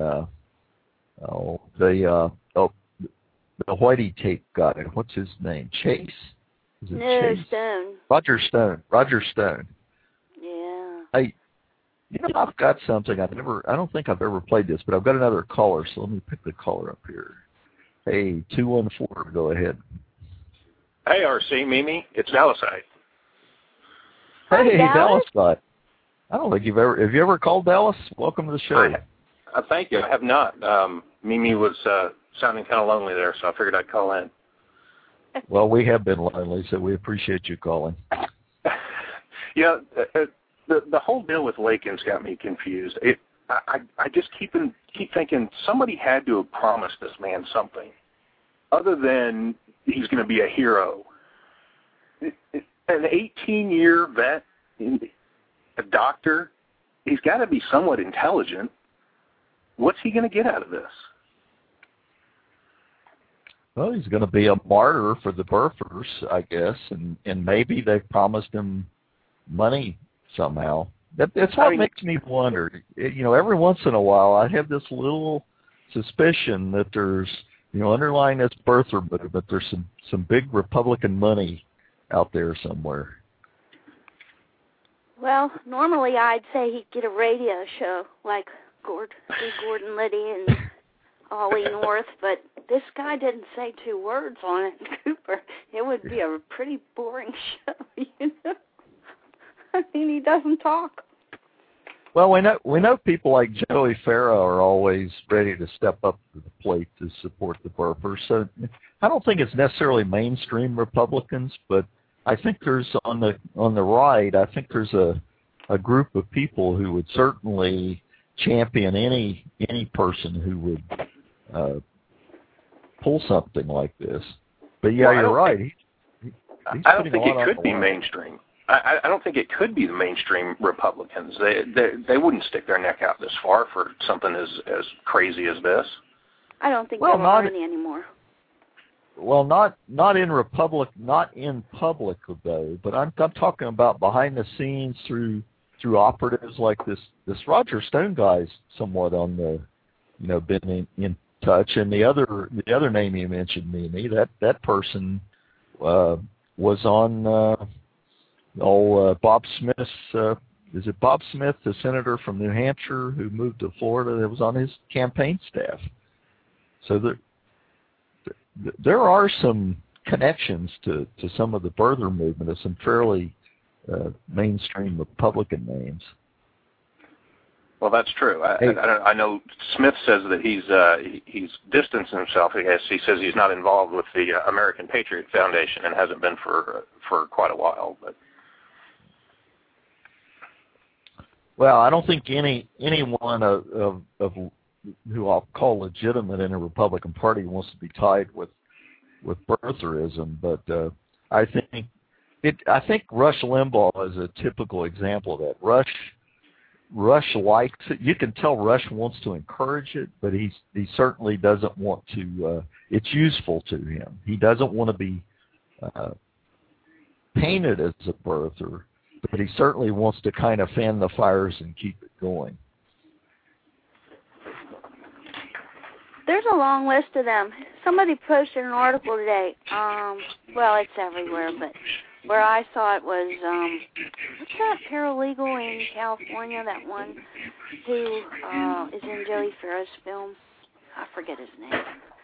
the Whitey tape guy. What's his name? Chase? Chase? Stone. Roger Stone. Yeah. Hey, I've got something I don't think I've ever played this, but I've got another caller, so let me pick the caller up here. Hey, 214, go ahead. Hey, RC, Mimi, it's Dalasite. Hey, Dallas Scott. I don't think have you ever called Dallas? Welcome to the show. Thank you. I have not. Mimi was sounding kind of lonely there, so I figured I'd call in. Well, we have been lonely, so we appreciate you calling. Yeah, the whole deal with Lakins got me confused. I just keep thinking somebody had to have promised this man something other than he's going to be a hero. An 18-year vet, a doctor, he's got to be somewhat intelligent. What's he going to get out of this? Well, he's going to be a martyr for the birthers, I guess, and maybe they've promised him money somehow. That's what makes me wonder. Every once in a while, I have this little suspicion that there's, underlying this birther movement, there's some big Republican money out there somewhere. Well, normally I'd say he'd get a radio show like Gordon Liddy and Ollie North, but this guy didn't say 2 words on it, Cooper. It would be a pretty boring show, I mean, he doesn't talk. Well, we know people like Joey Farah are always ready to step up to the plate to support the birthers. So I don't think it's necessarily mainstream Republicans, but I think there's on the right. I think there's a group of people who would certainly champion any person who would pull something like this. But yeah, you're right. I don't think it could be mainstream. I don't think it could be the mainstream Republicans. They wouldn't stick their neck out this far for something as crazy as this. I don't think there are any anymore. Well, not in public though. But I'm talking about behind the scenes through operatives like this Roger Stone guy's somewhat on the been in touch, and the other name you mentioned, Mimi, that person was on. Bob Smith's, is it Bob Smith, the senator from New Hampshire who moved to Florida, that was on his campaign staff. So there are some connections to some of the birther movement of some fairly mainstream Republican names. Well, that's true. I know Smith says that he's distanced himself. He says he's not involved with the American Patriot Foundation and hasn't been for quite a while. But well, I don't think anyone of who I'll call legitimate in a Republican Party wants to be tied with birtherism. But I think Rush Limbaugh is a typical example of that. Rush likes it. You can tell Rush wants to encourage it, but he certainly doesn't want to. It's useful to him. He doesn't want to be painted as a birther, but he certainly wants to kind of fan the fires and keep it going. There's a long list of them. Somebody posted an article today. Well, it's everywhere, but where I saw it was, what's that paralegal in California, that one who is in Joey Farah's film? I forget his name.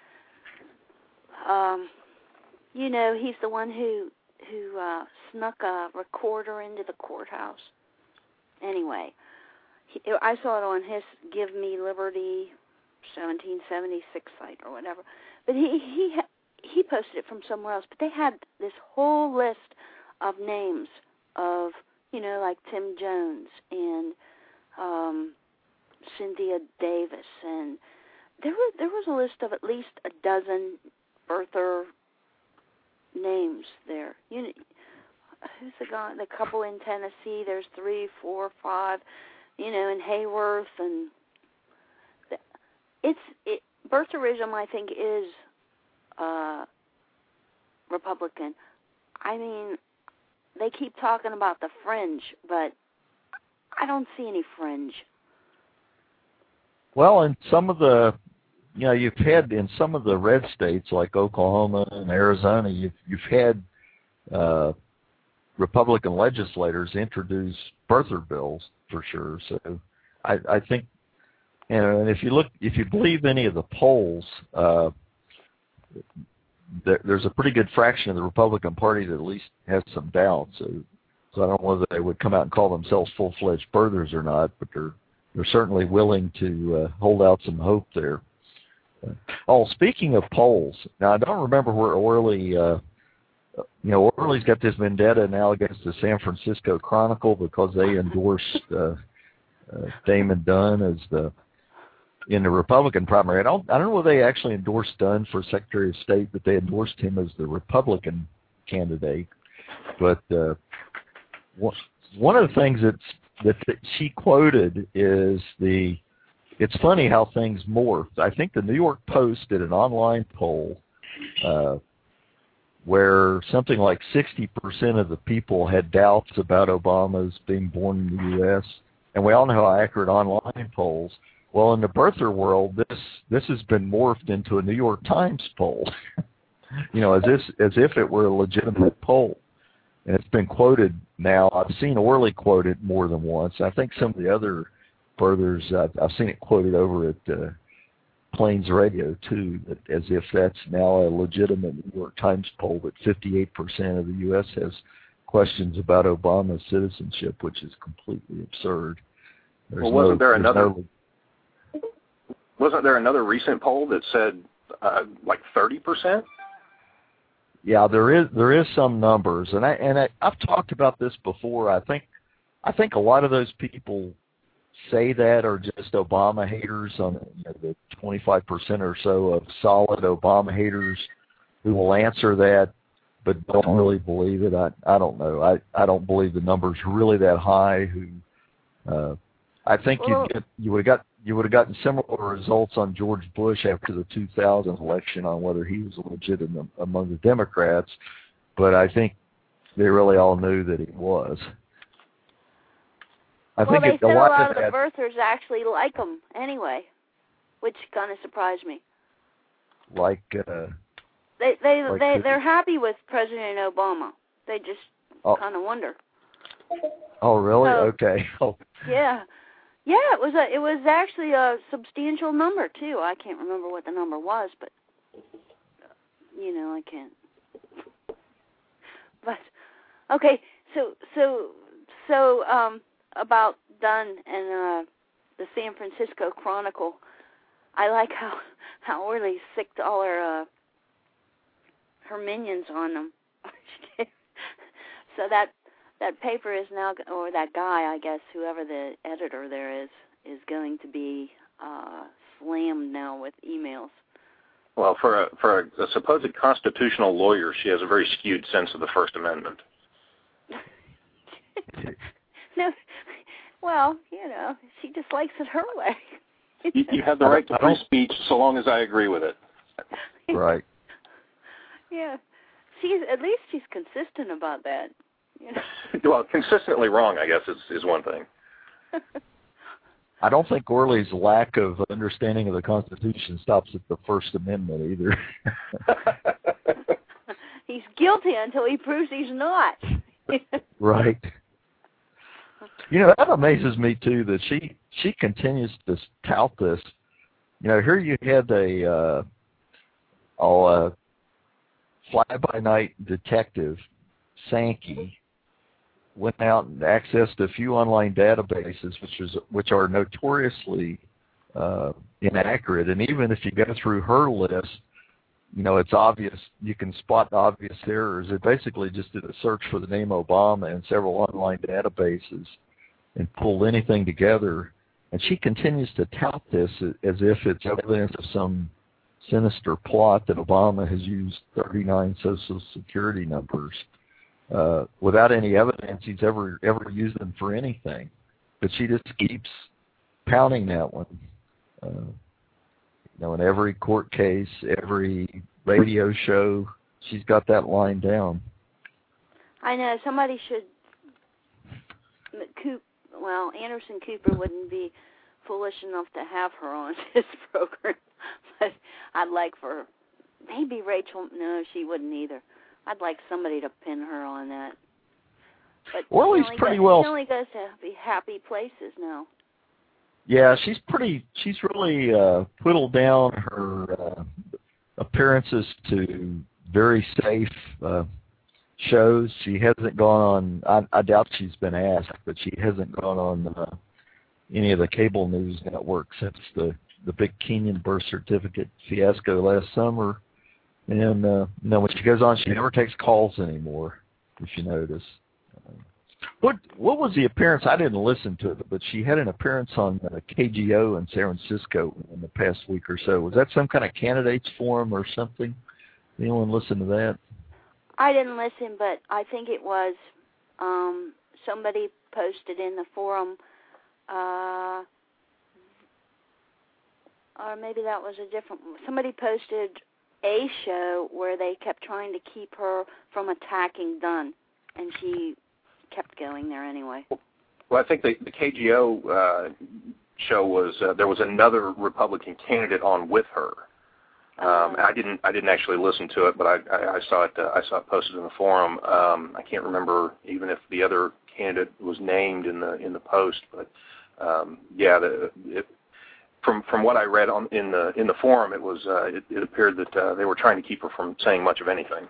He's the one who snuck a recorder into the courthouse. Anyway, I saw it on his Give Me Liberty 1776 site or whatever. But he posted it from somewhere else. But they had this whole list of names of, like Tim Jones and Cynthia Davis, and there was a list of at least a dozen birther names there. Who's the couple in Tennessee? There's 3, 4, 5, in Hayworth, and birtherism, I think, is Republican. I mean, they keep talking about the fringe, but I don't see any fringe. Well, in some of the, you've had in some of the red states like Oklahoma and Arizona, you've had Republican legislators introduce birther bills for sure. So I think, and if you believe any of the polls, there's a pretty good fraction of the Republican Party that at least has some doubts. So So I don't know whether they would come out and call themselves full-fledged birthers or not, but they're certainly willing to hold out some hope there. Speaking of polls, now I don't remember where Orly, Orly's got this vendetta now against the San Francisco Chronicle because they endorsed Damon Dunn in the Republican primary. I don't know whether they actually endorsed Dunn for Secretary of State, but they endorsed him as the Republican candidate. But one of the things that she quoted is it's funny how things morphed. I think the New York Post did an online poll where something like 60% of the people had doubts about Obama's being born in the U.S., and we all know how accurate online polls. Well, in the birther world, this has been morphed into a New York Times poll, as if it were a legitimate poll. And it's been quoted now. I've seen Orly quoted more than once. I think some of the other birthers, I've seen it quoted over at Plains Radio, too, as if that's now a legitimate New York Times poll that 58% of the U.S. has questions about Obama's citizenship, which is completely absurd. Wasn't there another recent poll that said like 30%? Yeah, there is some numbers, and I've talked about this before. I think a lot of those people say that are just Obama haters, on the 25% or so of solid Obama haters who will answer that, but don't really believe it. I don't know. I don't believe the number's really that high. I think you would have gotten similar results on George Bush after the 2000 election on whether he was legitimate among the Democrats, but I think they really all knew that he was. They said a lot of the birthers actually like him anyway, which kind of surprised me. They're happy with President Obama. They just kind of wonder. Oh, really? Okay. Yeah. Yeah, it was actually a substantial number too. I can't remember what the number was, but I can't. But okay, so about Dunn and the San Francisco Chronicle, I like how Orly sicked all her minions on them. So that paper is now, or that guy, I guess, whoever the editor there is going to be slammed now with emails. Well, for a supposed constitutional lawyer, she has a very skewed sense of the First Amendment. No, well, she just likes it her way. You have the right to free speech so long as I agree with it. Right. Yeah, at least she's consistent about that. Well, consistently wrong, I guess, is one thing. I don't think Orly's lack of understanding of the Constitution stops at the First Amendment either. He's guilty until he proves he's not. Right. That amazes me too, that she continues to tout this. Here you had a fly-by-night detective, Sankey, went out and accessed a few online databases, which are notoriously inaccurate. And even if you go through her list, it's obvious. You can spot obvious errors. It basically just did a search for the name Obama in several online databases and pulled anything together. And she continues to tout this as if it's evidence of some sinister plot that Obama has used 39 Social Security numbers without any evidence he's ever used them for anything. But she just keeps pounding that one. In every court case, every radio show, she's got that line down. I know. Somebody should... Anderson Cooper wouldn't be foolish enough to have her on his program. But I'd like for... Maybe Rachel... No, she wouldn't either. I'd like somebody to pin her on that. But she only goes to happy places now. Yeah, she's really whittled down her appearances to very safe shows. She hasn't gone on. I doubt she's been asked, but she hasn't gone on any of the cable news networks since the big Kenyan birth certificate fiasco last summer. And when she goes on, she never takes calls anymore, if you notice. What was the appearance? I didn't listen to it, but she had an appearance on KGO in San Francisco in the past week or so. Was that some kind of candidates forum or something? Anyone listen to that? I didn't listen, but I think it was somebody posted in the forum, or maybe that was a different one. Somebody posted a show where they kept trying to keep her from attacking Dunn, and she kept going there anyway. Well, I think the KGO show was there was another Republican candidate on with her. I didn't actually listen to it, but I saw it. I saw it posted in the forum. I can't remember even if the other candidate was named in the post, but from what I read in the forum, it was it appeared that they were trying to keep her from saying much of anything.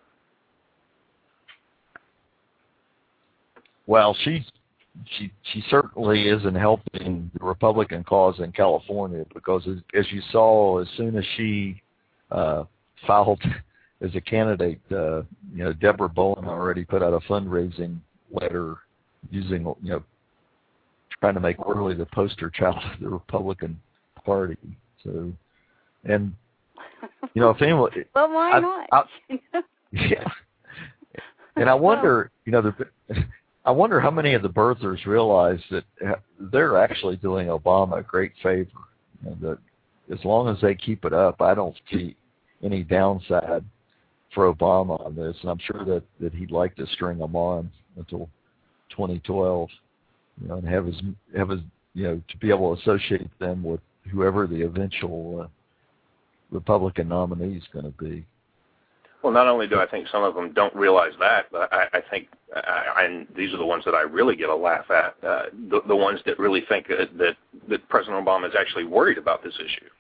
Well, she certainly isn't helping the Republican cause in California, because as you saw, as soon as she filed as a candidate, Deborah Bowen already put out a fundraising letter using, trying to make Worley the poster child of the Republican Party. So, and if anyone, well, why not? Yeah, and I wonder, I wonder how many of the birthers realize that they're actually doing Obama a great favor, and that as long as they keep it up, I don't see any downside for Obama on this, and I'm sure that he'd like to string them on until 2012, and have his to be able to associate them with whoever the eventual Republican nominee is going to be. Well, not only do I think some of them don't realize that, but I think, and these are the ones that I really get a laugh at, the ones that really think that President Obama is actually worried about this issue.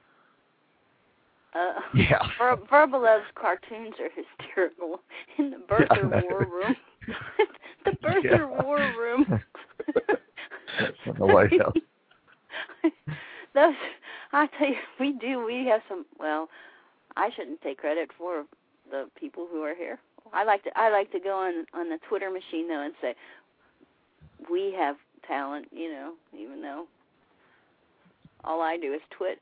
Yeah. Verbalev's cartoons are hysterical in the birther war room. The birther war room. In the White House. Those, I tell you, we have some. Well, I shouldn't take credit for the people who are here. I like to go on the Twitter machine though and say we have talent, even though all I do is twit.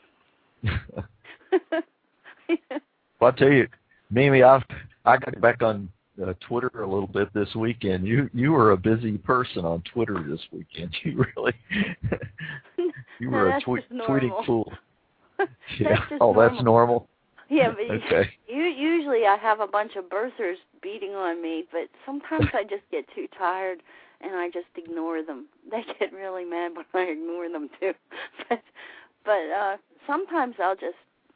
Well, I'll tell you, Mimi, I got back on Twitter a little bit this weekend. You were a busy person on Twitter this weekend. You really, you were a tweeting fool. Yeah. That's normal. Yeah, but okay. Usually I have a bunch of birthers beating on me, but sometimes I just get too tired and I just ignore them. They get really mad when I ignore them too. But sometimes I'll just,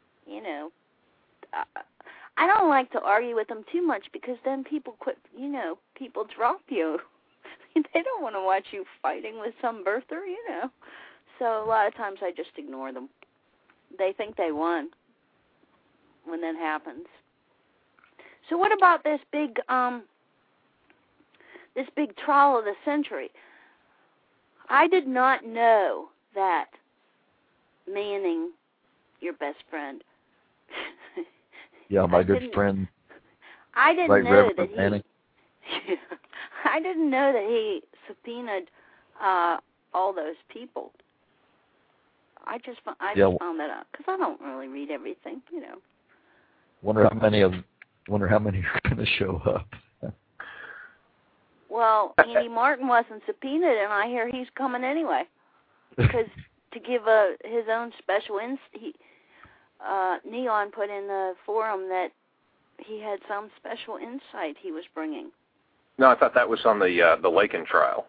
I don't like to argue with them too much, because then people quit, people drop you. They don't want to watch you fighting with some birther, So a lot of times I just ignore them. They think they won when that happens. So what about this big trial of the century? I did not know that Manning, your best friend. Yeah, my good friend. I didn't right, know Reverend that Manning. I didn't know that he subpoenaed all those people. I just found that out because I don't really read everything, Wonder how many are going to show up. Well, Andy Martin wasn't subpoenaed, and I hear he's coming anyway, because to give his own special Neon put in the forum that he had some special insight he was bringing. No, I thought that was on the Lakin trial.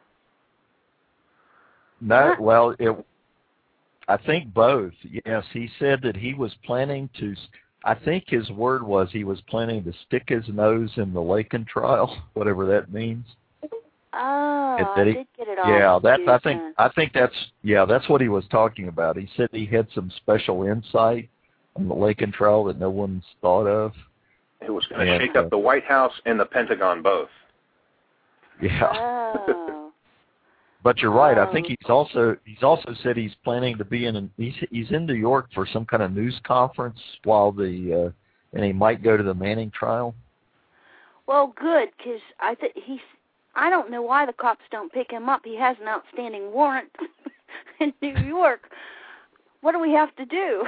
No, well, I think both. Yes, he said that he was planning to. I think his word was he was planning to stick his nose in the Lakin trial, whatever that means. Oh, I did get it all. Yeah, I think that's what he was talking about. He said he had some special insight on the Lakin trial that no one's thought of, It was going to shake up the White House and the Pentagon both. Yeah. Oh. But you're right. I think he's also said he's planning to be he's in New York for some kind of news conference and he might go to the Manning trial. Well, good, because I don't know why the cops don't pick him up. He has an outstanding warrant in New York. What do we have to do?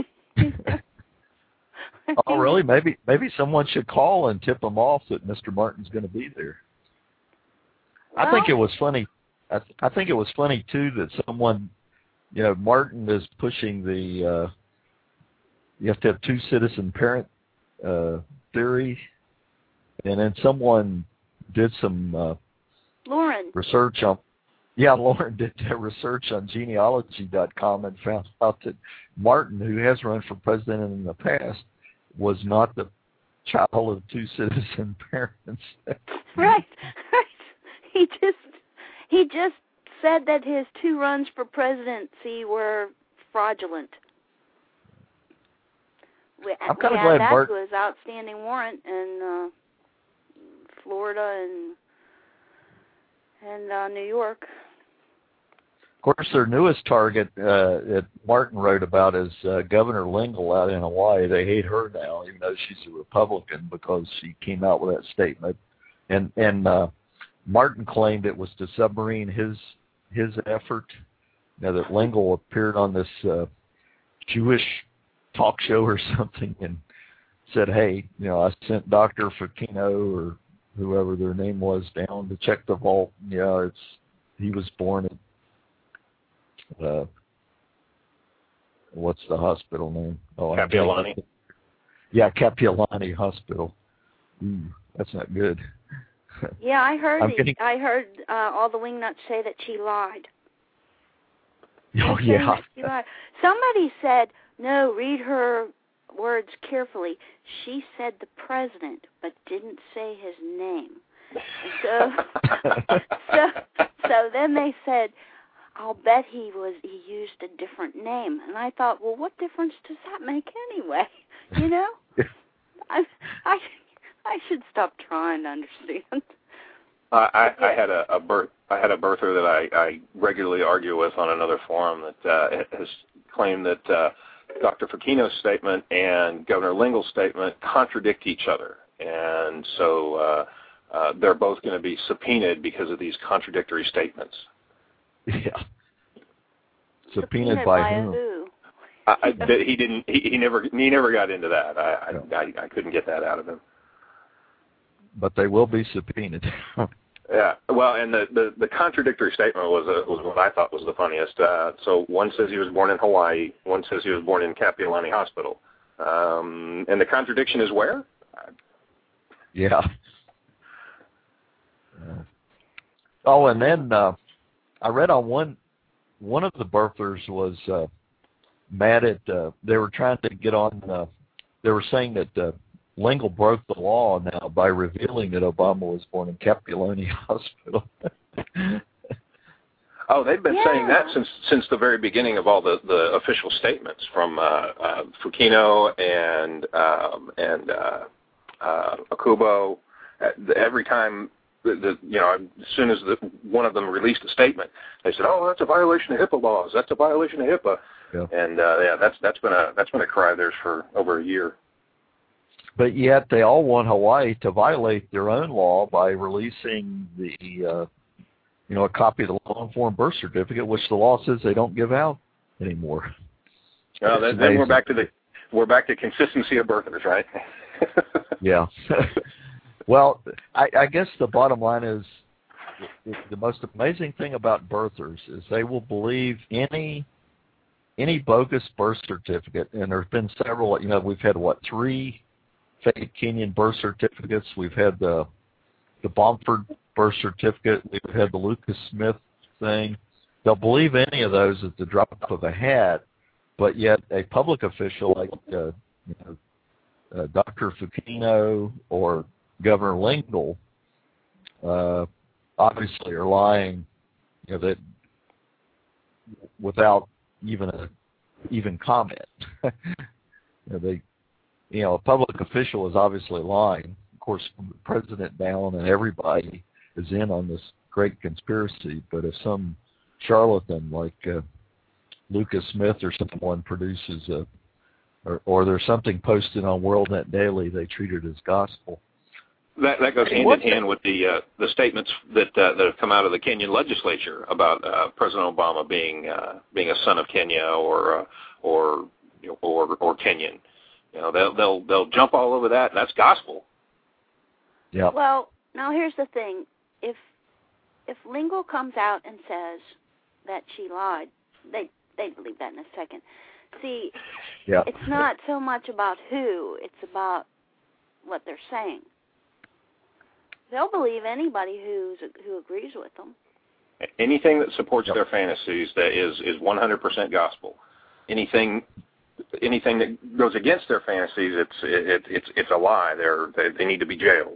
Oh, really? Maybe someone should call and tip him off that Mr. Martin's going to be there. Well, I think it was funny. I think it was funny too that someone, Martin is pushing the you have to have two citizen parent theory, and then someone did some Lauren research on. Yeah, Lauren did research on genealogy.com and found out that Martin, who has run for president in the past, was not the child of two citizen parents. Right. He just said that his 2 runs for presidency were fraudulent. I'm kind of glad Martin was outstanding warrant in Florida and New York. Of course, their newest target that Martin wrote about is Governor Lingle out in Hawaii. They hate her now, even though she's a Republican, because she came out with that statement. And Martin claimed it was to submarine his effort. That Lingle appeared on this Jewish talk show or something and said, "Hey, I sent Dr. Fakino or whoever their name was down to check the vault. He was born at what's the hospital name? Oh, Kapiolani. Yeah, Kapiolani Hospital. That's not good." Yeah, I heard. I heard all the wingnuts say that she lied. Oh yeah. She lied. Somebody said, "No, read her words carefully." She said the president, but didn't say his name. So then they said, "I'll bet he used a different name." And I thought, well, what difference does that make anyway? I should stop trying to understand. I had a birther that I regularly argue with on another forum that has claimed that Dr. Fakino's statement and Governor Lingle's statement contradict each other, and so they're both going to be subpoenaed because of these contradictory statements. Yeah. Subpoenaed by who? He never got into that. I couldn't get that out of him. But they will be subpoenaed. Yeah. Well, and the contradictory statement was what I thought was the funniest. So one says he was born in Hawaii, one says he was born in Kapiolani Hospital, and the contradiction is where? Yeah. Oh, and then I read on one of the birthers was mad at they were trying to get on. They were saying that Lingle broke the law now by revealing that Obama was born in Kapiolani Hospital. Oh, they've been saying that since the very beginning of all the official statements from Fakino and Akubo. Every time, as soon as one of them released a statement, they said, "Oh, that's a violation of HIPAA laws. That's a violation of HIPAA." Yeah. And that's been a cry of theirs for over a year. But yet they all want Hawaii to violate their own law by releasing a copy of the long-form birth certificate, which the law says they don't give out anymore. Well, then we're back to consistency of birthers, right? Yeah. Well, I guess the bottom line is the most amazing thing about birthers is they will believe any bogus birth certificate, and there's been several. We've had 3 fake Kenyan birth certificates. We've had the Bomford birth certificate. We've had the Lucas Smith thing. They'll believe any of those at the drop of a hat, but yet a public official like Dr. Fakino or Governor Lingle obviously are lying, that without even comment. a public official is obviously lying. Of course, from the president down and everybody is in on this great conspiracy. But if some charlatan like Lucas Smith or someone produces or there's something posted on WorldNet Daily, they treat it as gospel. That goes hand in hand with the statements that have come out of the Kenyan legislature about President Obama being a son of Kenya or Kenyan. They'll jump all over that. That's gospel. Yeah. Well, now here's the thing: if Lingle comes out and says that she lied, they believe that in a second. See, It's not so much about who; it's about what they're saying. They'll believe anybody who agrees with them. Anything that supports their fantasies that is 100% gospel. Anything that goes against their fantasies, it's a lie. They need to be jailed.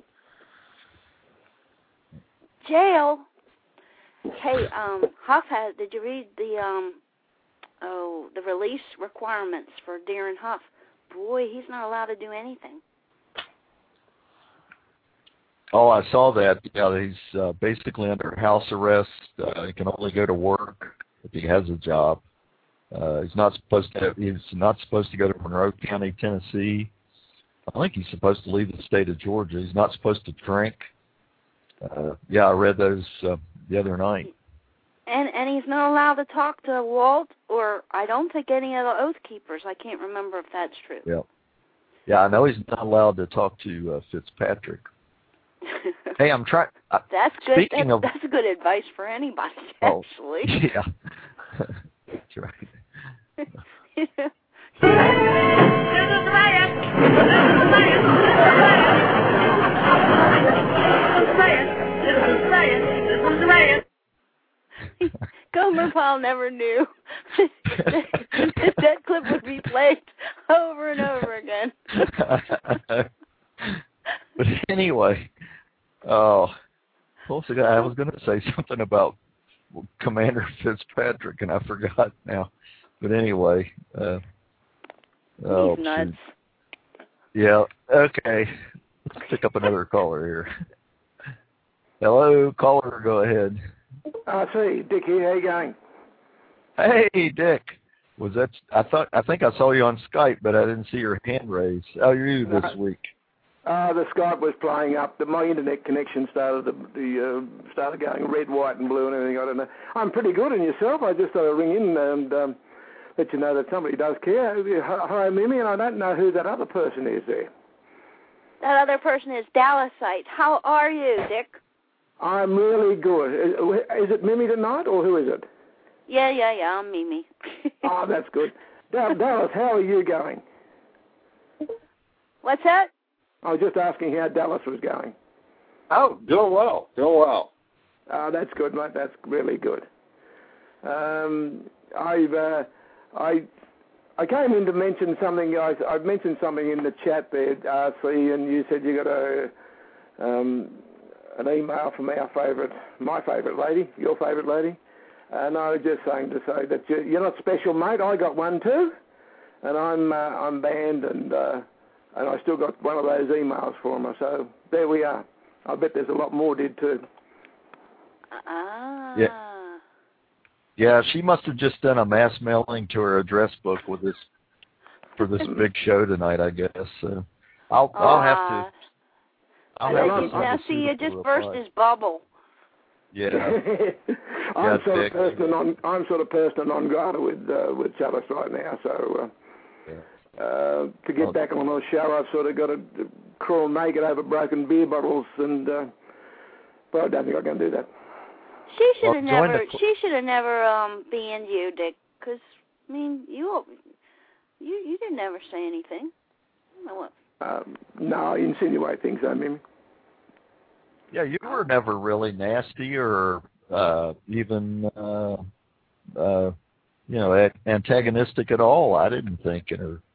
Jail. Hey, Huff did you read the release requirements for Darren Huff? Boy, he's not allowed to do anything. Oh, I saw that. He's basically under house arrest. He can only go to work if he has a job. He's not supposed to go to Monroe County, Tennessee. I think he's supposed to leave the state of Georgia. He's not supposed to drink. I read those the other night. And he's not allowed to talk to Walt, or I don't think any of the Oath Keepers. I can't remember if that's true. Yeah, I know he's not allowed to talk to Fitzpatrick. Hey, I'm trying. That's good. That's good advice for anybody, actually. Yeah, that's right. Gomer Pyle never knew that clip would be played over and over again. But anyway, I was going to say something about Commander Fitzpatrick, and I forgot now. But anyway, he's nuts. Shoot. Yeah. Okay. Let's pick up another caller here. Hello, caller. Go ahead. I see, Dick here. How you going? Hey, Dick. I think I saw you on Skype, but I didn't see your hand raised. How are you this week? The Skype was playing up. My internet connection started started going red, white, and blue, and everything. I don't know. I'm pretty good. And yourself? I just thought I'd ring in and let you know that somebody does care. Hi, Mimi, and I don't know who that other person is there. That other person is Dallasite. How are you, Dick? I'm really good. Is it Mimi tonight, or who is it? Yeah, I'm Mimi. Oh, that's good. Dallas, how are you going? What's that? I was just asking how Dallas was going. Oh, doing well. Oh, that's good, mate. That's really good. I came in to mention something. I mentioned something in the chat there, RC, and you said you got an email from my favourite lady, your favourite lady, and I was just saying to say that you're not special, mate. I got one too, and I'm banned, and I still got one of those emails from her. So there we are. I bet there's a lot more did too. Yeah, she must have just done a mass mailing to her address book for this big show tonight, I guess. I'll have to. Now, see, you just burst his bubble. Yeah. I'm sort of person non grata with Chalice right now. So to get back on the show, I've sort of got to crawl naked over broken beer bottles, and but I don't think I can do that. She should have never. She should have never banned you, Dick. Because I mean, you didn't ever say anything. No, I insinuate things, I mean. Yeah, you were never really nasty or even antagonistic at all. I didn't think in her.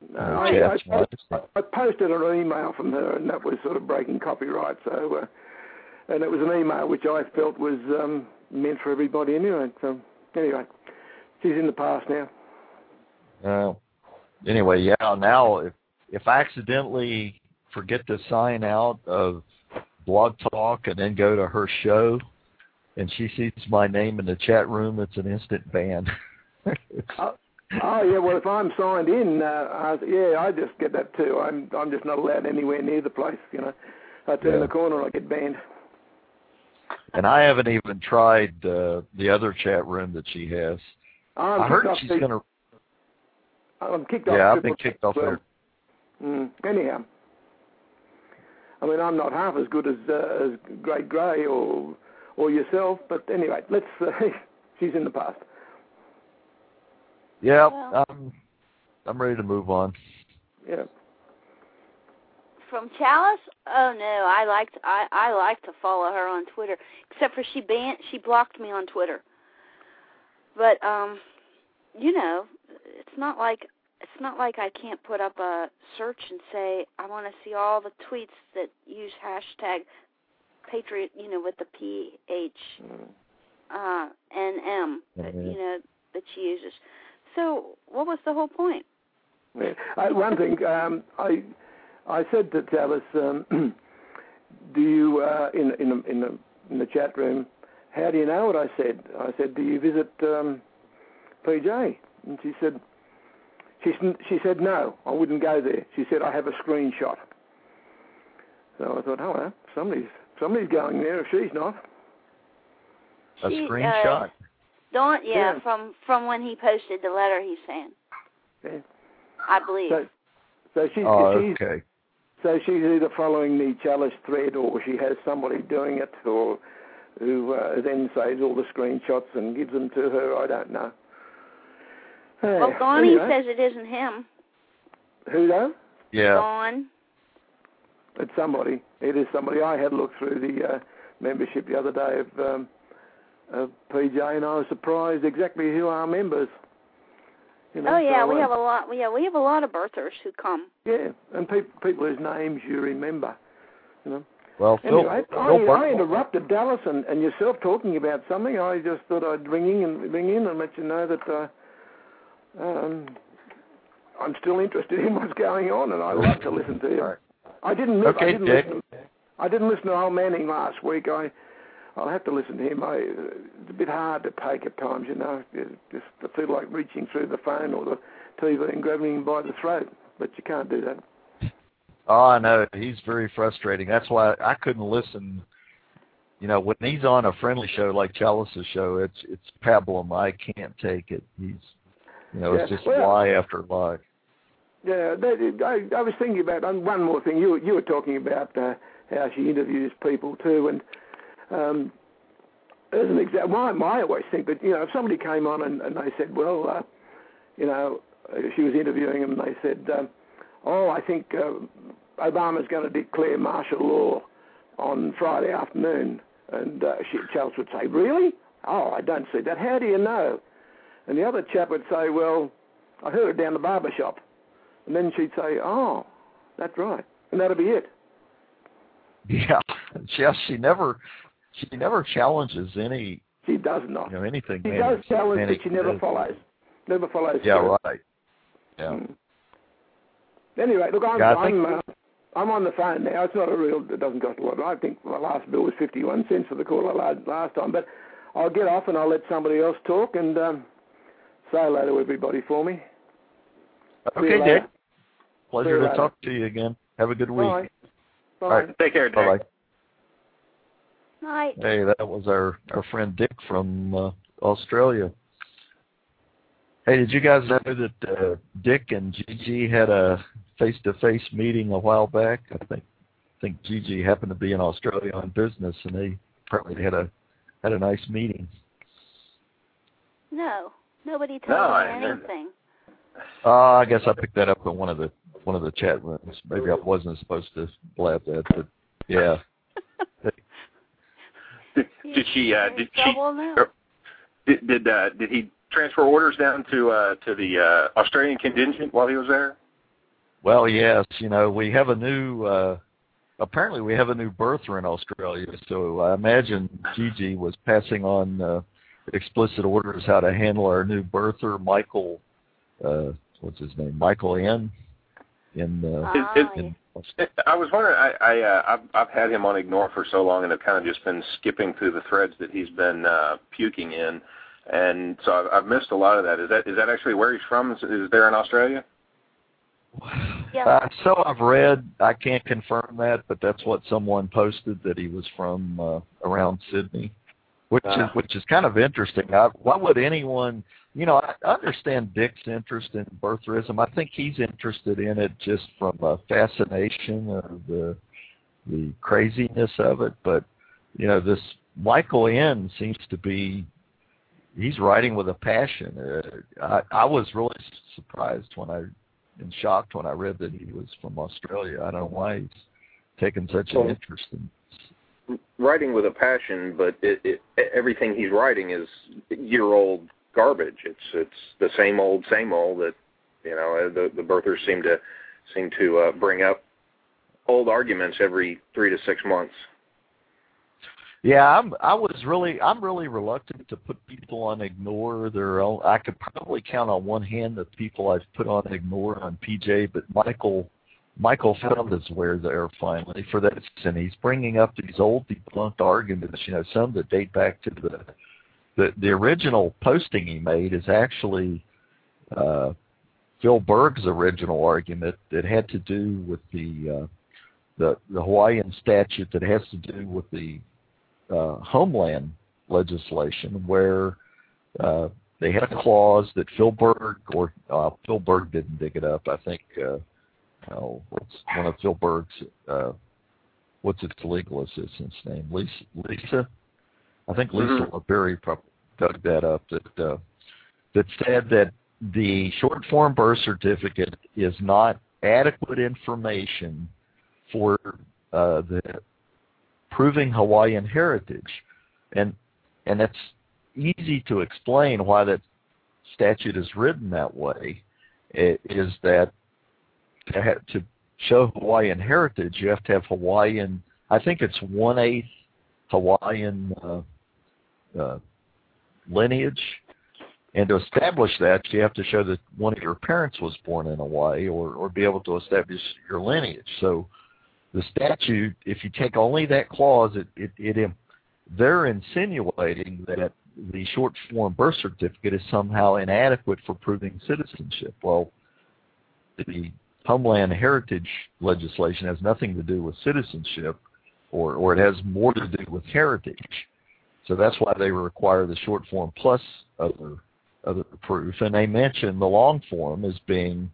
I posted an email from her, and that was sort of breaking copyright. So, and it was an email which I felt was meant for everybody anyway. So, anyway, she's in the past now. Anyway, yeah. Now, if I accidentally forget to sign out of Blog Talk and then go to her show, and she sees my name in the chat room, it's an instant ban. Yeah. Well, if I'm signed in, I just get that too. I'm just not allowed anywhere near the place. I turn the corner and I get banned. And I haven't even tried the other chat room that she has. I heard she's going to. I'm kicked off. Yeah, I've been kicked off there. Anyhow, I mean, I'm not half as good as Great Grey or yourself, but anyway, let's. She's in the past. Yeah, well, I'm ready to move on. Yeah. From Chalice? Oh no, I like to follow her on Twitter. Except for she blocked me on Twitter. But it's not like I can't put up a search and say I want to see all the tweets that use hashtag Patriot, with the PH and M that she uses. So what was the whole point? Yeah. One thing I said to Chalice, do you in the chat room? How do you know what I said? I said, do you visit PJ? And she said no, I wouldn't go there. She said I have a screenshot. So I thought, oh well, somebody's going there if she's not. A screenshot. From when he posted the letter he's saying. Yeah. I believe. So she's okay. So she's either following the Chalice thread, or she has somebody doing it, or who then saves all the screenshots and gives them to her. I don't know. Well, Donnie says it isn't him. Who though? Yeah. Dawn. It's somebody. It is somebody. I had a look through the membership the other day of PJ, and I was surprised exactly who are members. We have a lot. We have a lot of birthers who come. Yeah, and people whose names you remember. Well, anyway, I interrupted Dallas and yourself talking about something. I just thought I'd ring in and let you know that I'm still interested in what's going on, and I love to listen to you. Right. I didn't listen to Al Manning last week. I'll have to listen to him. It's a bit hard to take at times, just to feel like reaching through the phone or the TV and grabbing him by the throat, but you can't do that. Oh, I know. He's very frustrating. That's why I couldn't listen. When he's on a friendly show like Chalice's show, it's pablum. I can't take it. It's just lie after lie. Yeah, I was thinking about one more thing. You were talking about how she interviews people too, and as an example, I always think that, if somebody came on and they said, well, she was interviewing them and they said, I think Obama's going to declare martial law on Friday afternoon. And Chalice would say, really? Oh, I don't see that. How do you know? And the other chap would say, well, I heard it down the barber shop. And then she'd say, oh, that's right. And that'll be it. Yeah. She never challenges any. She does not. Anything. She does challenge, but she never follows. Never follows. Yeah, right. Yeah. Anyway, look, I'm on the phone now. It's not it doesn't cost a lot. I think my last bill was 51 cents for the call last time. But I'll get off and I'll let somebody else talk and say hello to everybody for me. Okay, Dick. Pleasure to talk to you again. Have a good week. Bye. Bye. All right. Take care, Dick. Bye-bye. Night. Hey, that was our friend Dick from Australia. Hey, did you guys know that Dick and Gigi had a face-to-face meeting a while back? I think Gigi happened to be in Australia on business, and they probably had a nice meeting. No, nobody told me anything. I guess I picked that up in one of the chat rooms. Maybe I wasn't supposed to blab that, but yeah. Did he transfer orders down to the Australian contingent while he was there? Well, yes. We have a new. Apparently, we have a new birther in Australia. So I imagine Gigi was passing on explicit orders how to handle our new birther, Michael. What's his name? Michael N. I was wondering. I've had him on Ignore for so long, and I've kind of just been skipping through the threads that he's been puking in, and so I've missed a lot of that. Is that actually where he's from? Is there in Australia? Yeah. So I've read. I can't confirm that, but that's what someone posted, that he was from around Sydney, which is kind of interesting. Why would anyone? I understand Dick's interest in birtherism. I think he's interested in it just from a fascination of the craziness of it. But, this Michael N. seems to be, he's writing with a passion. I was really surprised and shocked when I read that he was from Australia. I don't know why he's taken such an interest in writing with a passion, but everything he's writing is year-old garbage. It's the same old that the birthers seem to bring up old arguments every 3 to 6 months. Yeah, I'm really reluctant to put people on Ignore. I could probably count on one hand the people I've put on Ignore on PJ, but Michael found his way there finally for that, and he's bringing up these old debunked arguments. Some that date back to the original posting he made is actually Phil Berg's original argument that had to do with the Hawaiian statute that has to do with the homeland legislation, where they had a clause that Phil Berg didn't dig it up. I think what's one of Phil Berg's what's its legal assistant's name? Lisa. I think Lisa LaBerry dug that up, that said that the short form birth certificate is not adequate information for the proving Hawaiian heritage, and it's easy to explain why that statute is written that way. It is that to show Hawaiian heritage, you have to have Hawaiian. I think it's 1/8 Hawaiian lineage, and to establish that, you have to show that one of your parents was born in Hawaii, or be able to establish your lineage. So the statute, if you take only that clause, they're insinuating that the short form birth certificate is somehow inadequate for proving citizenship. Well, the homeland heritage legislation has nothing to do with citizenship, or it has more to do with heritage. So that's why they require the short form plus other proof. And they mention the long form as being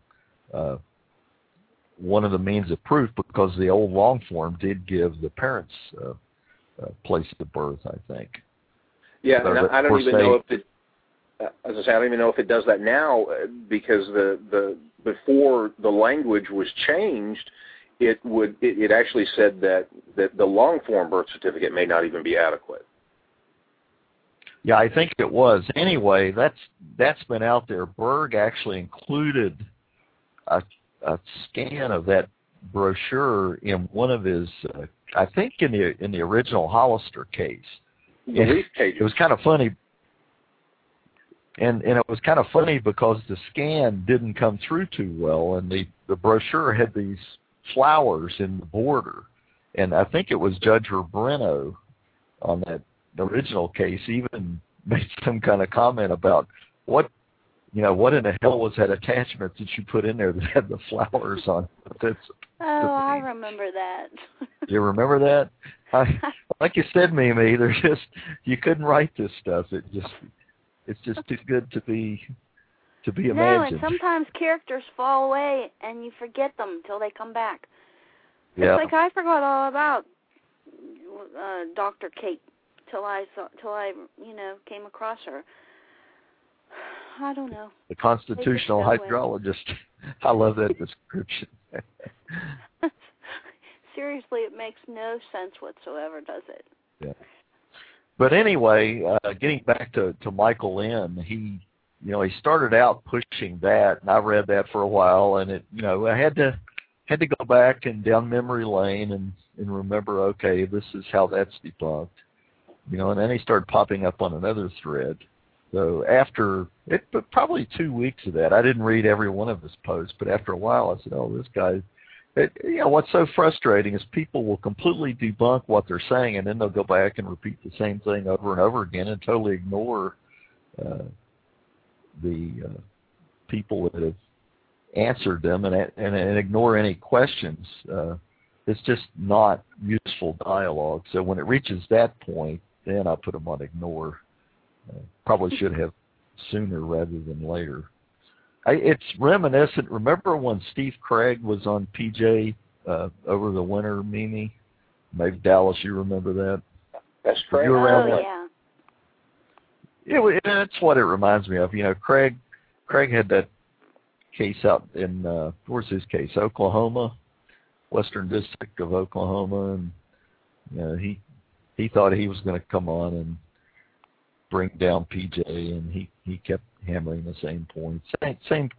one of the means of proof, because the old long form did give the parents place of birth, I think. Yeah, so I don't even know if it. As I say, I don't even know if it does that now, because the before the language was changed, it actually said that the long form birth certificate may not even be adequate. Yeah, I think it was. Anyway, that's been out there. Berg actually included a scan of that brochure in one of his, I think in the original Hollister case. It was kind of funny. And it was kind of funny because the scan didn't come through too well, and the brochure had these flowers in the border. And I think it was Judge Rebreno on that original case even made some kind of comment about what in the hell was that attachment that you put in there that had the flowers on it? I remember that. You remember that? Like you said, Mimi, you couldn't write this stuff. It's just too good to be imagined. No, and sometimes characters fall away and you forget them until they come back. Yeah. It's like I forgot all about Dr. Kate till I came across her. I don't know. The constitutional hydrologist. I love that description. Seriously, it makes no sense whatsoever, does it? Yeah. But anyway, getting back to Michael N., he started out pushing that, and I read that for a while, and I had to go back and down memory lane and remember, okay, this is how that's debunked, and then he started popping up on another thread, So after probably 2 weeks of that, I didn't read every one of his posts, but after a while, I said, "Oh, this guy." What's so frustrating is people will completely debunk what they're saying, and then they'll go back and repeat the same thing over and over again, and totally ignore the people that have answered them, and ignore any questions. It's just not useful dialogue. So when it reaches that point, then I put them on ignore. Probably should have sooner rather than later. It's reminiscent. Remember when Steve Craig was on PJ over the winter, Mimi? Maybe Dallas, you remember that? That's correct. You were around that? Yeah. That's what it reminds me of. Craig had that case out in where's his case? Oklahoma, Western District of Oklahoma, and he thought he was going to come on and bring down PJ, and he kept hammering the same points. Same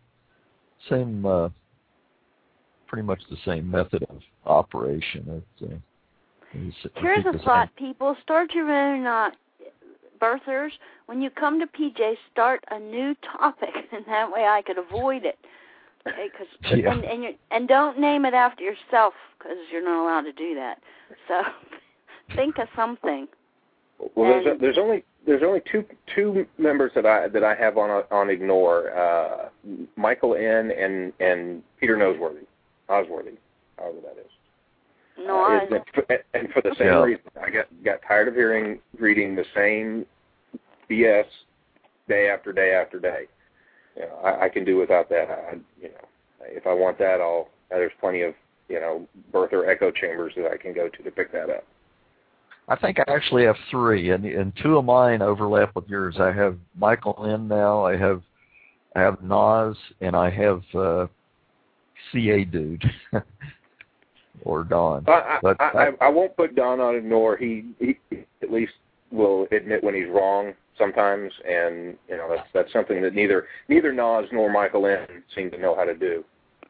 pretty much the same method of operation. Here's a thought, people. Start your own birthers. When you come to PJ, start a new topic, and that way I could avoid it. Okay, and don't name it after yourself, because you're not allowed to do that. So think of something. Well, there's only two members that I have on ignore, Michael N. and Peter Osworthy, however that is. No, and for the same reason, I got tired of reading the same BS day after day after day. I can do without that. If I want that, there's plenty of birther echo chambers that I can go to pick that up. I think I actually have 3, and 2 of mine overlap with yours. I have Michael N. now. I have Nas, and I have CA Dude or Don. I won't put Don on ignore. He at least will admit when he's wrong sometimes, and that's something that neither Nas nor Michael N. seem to know how to do.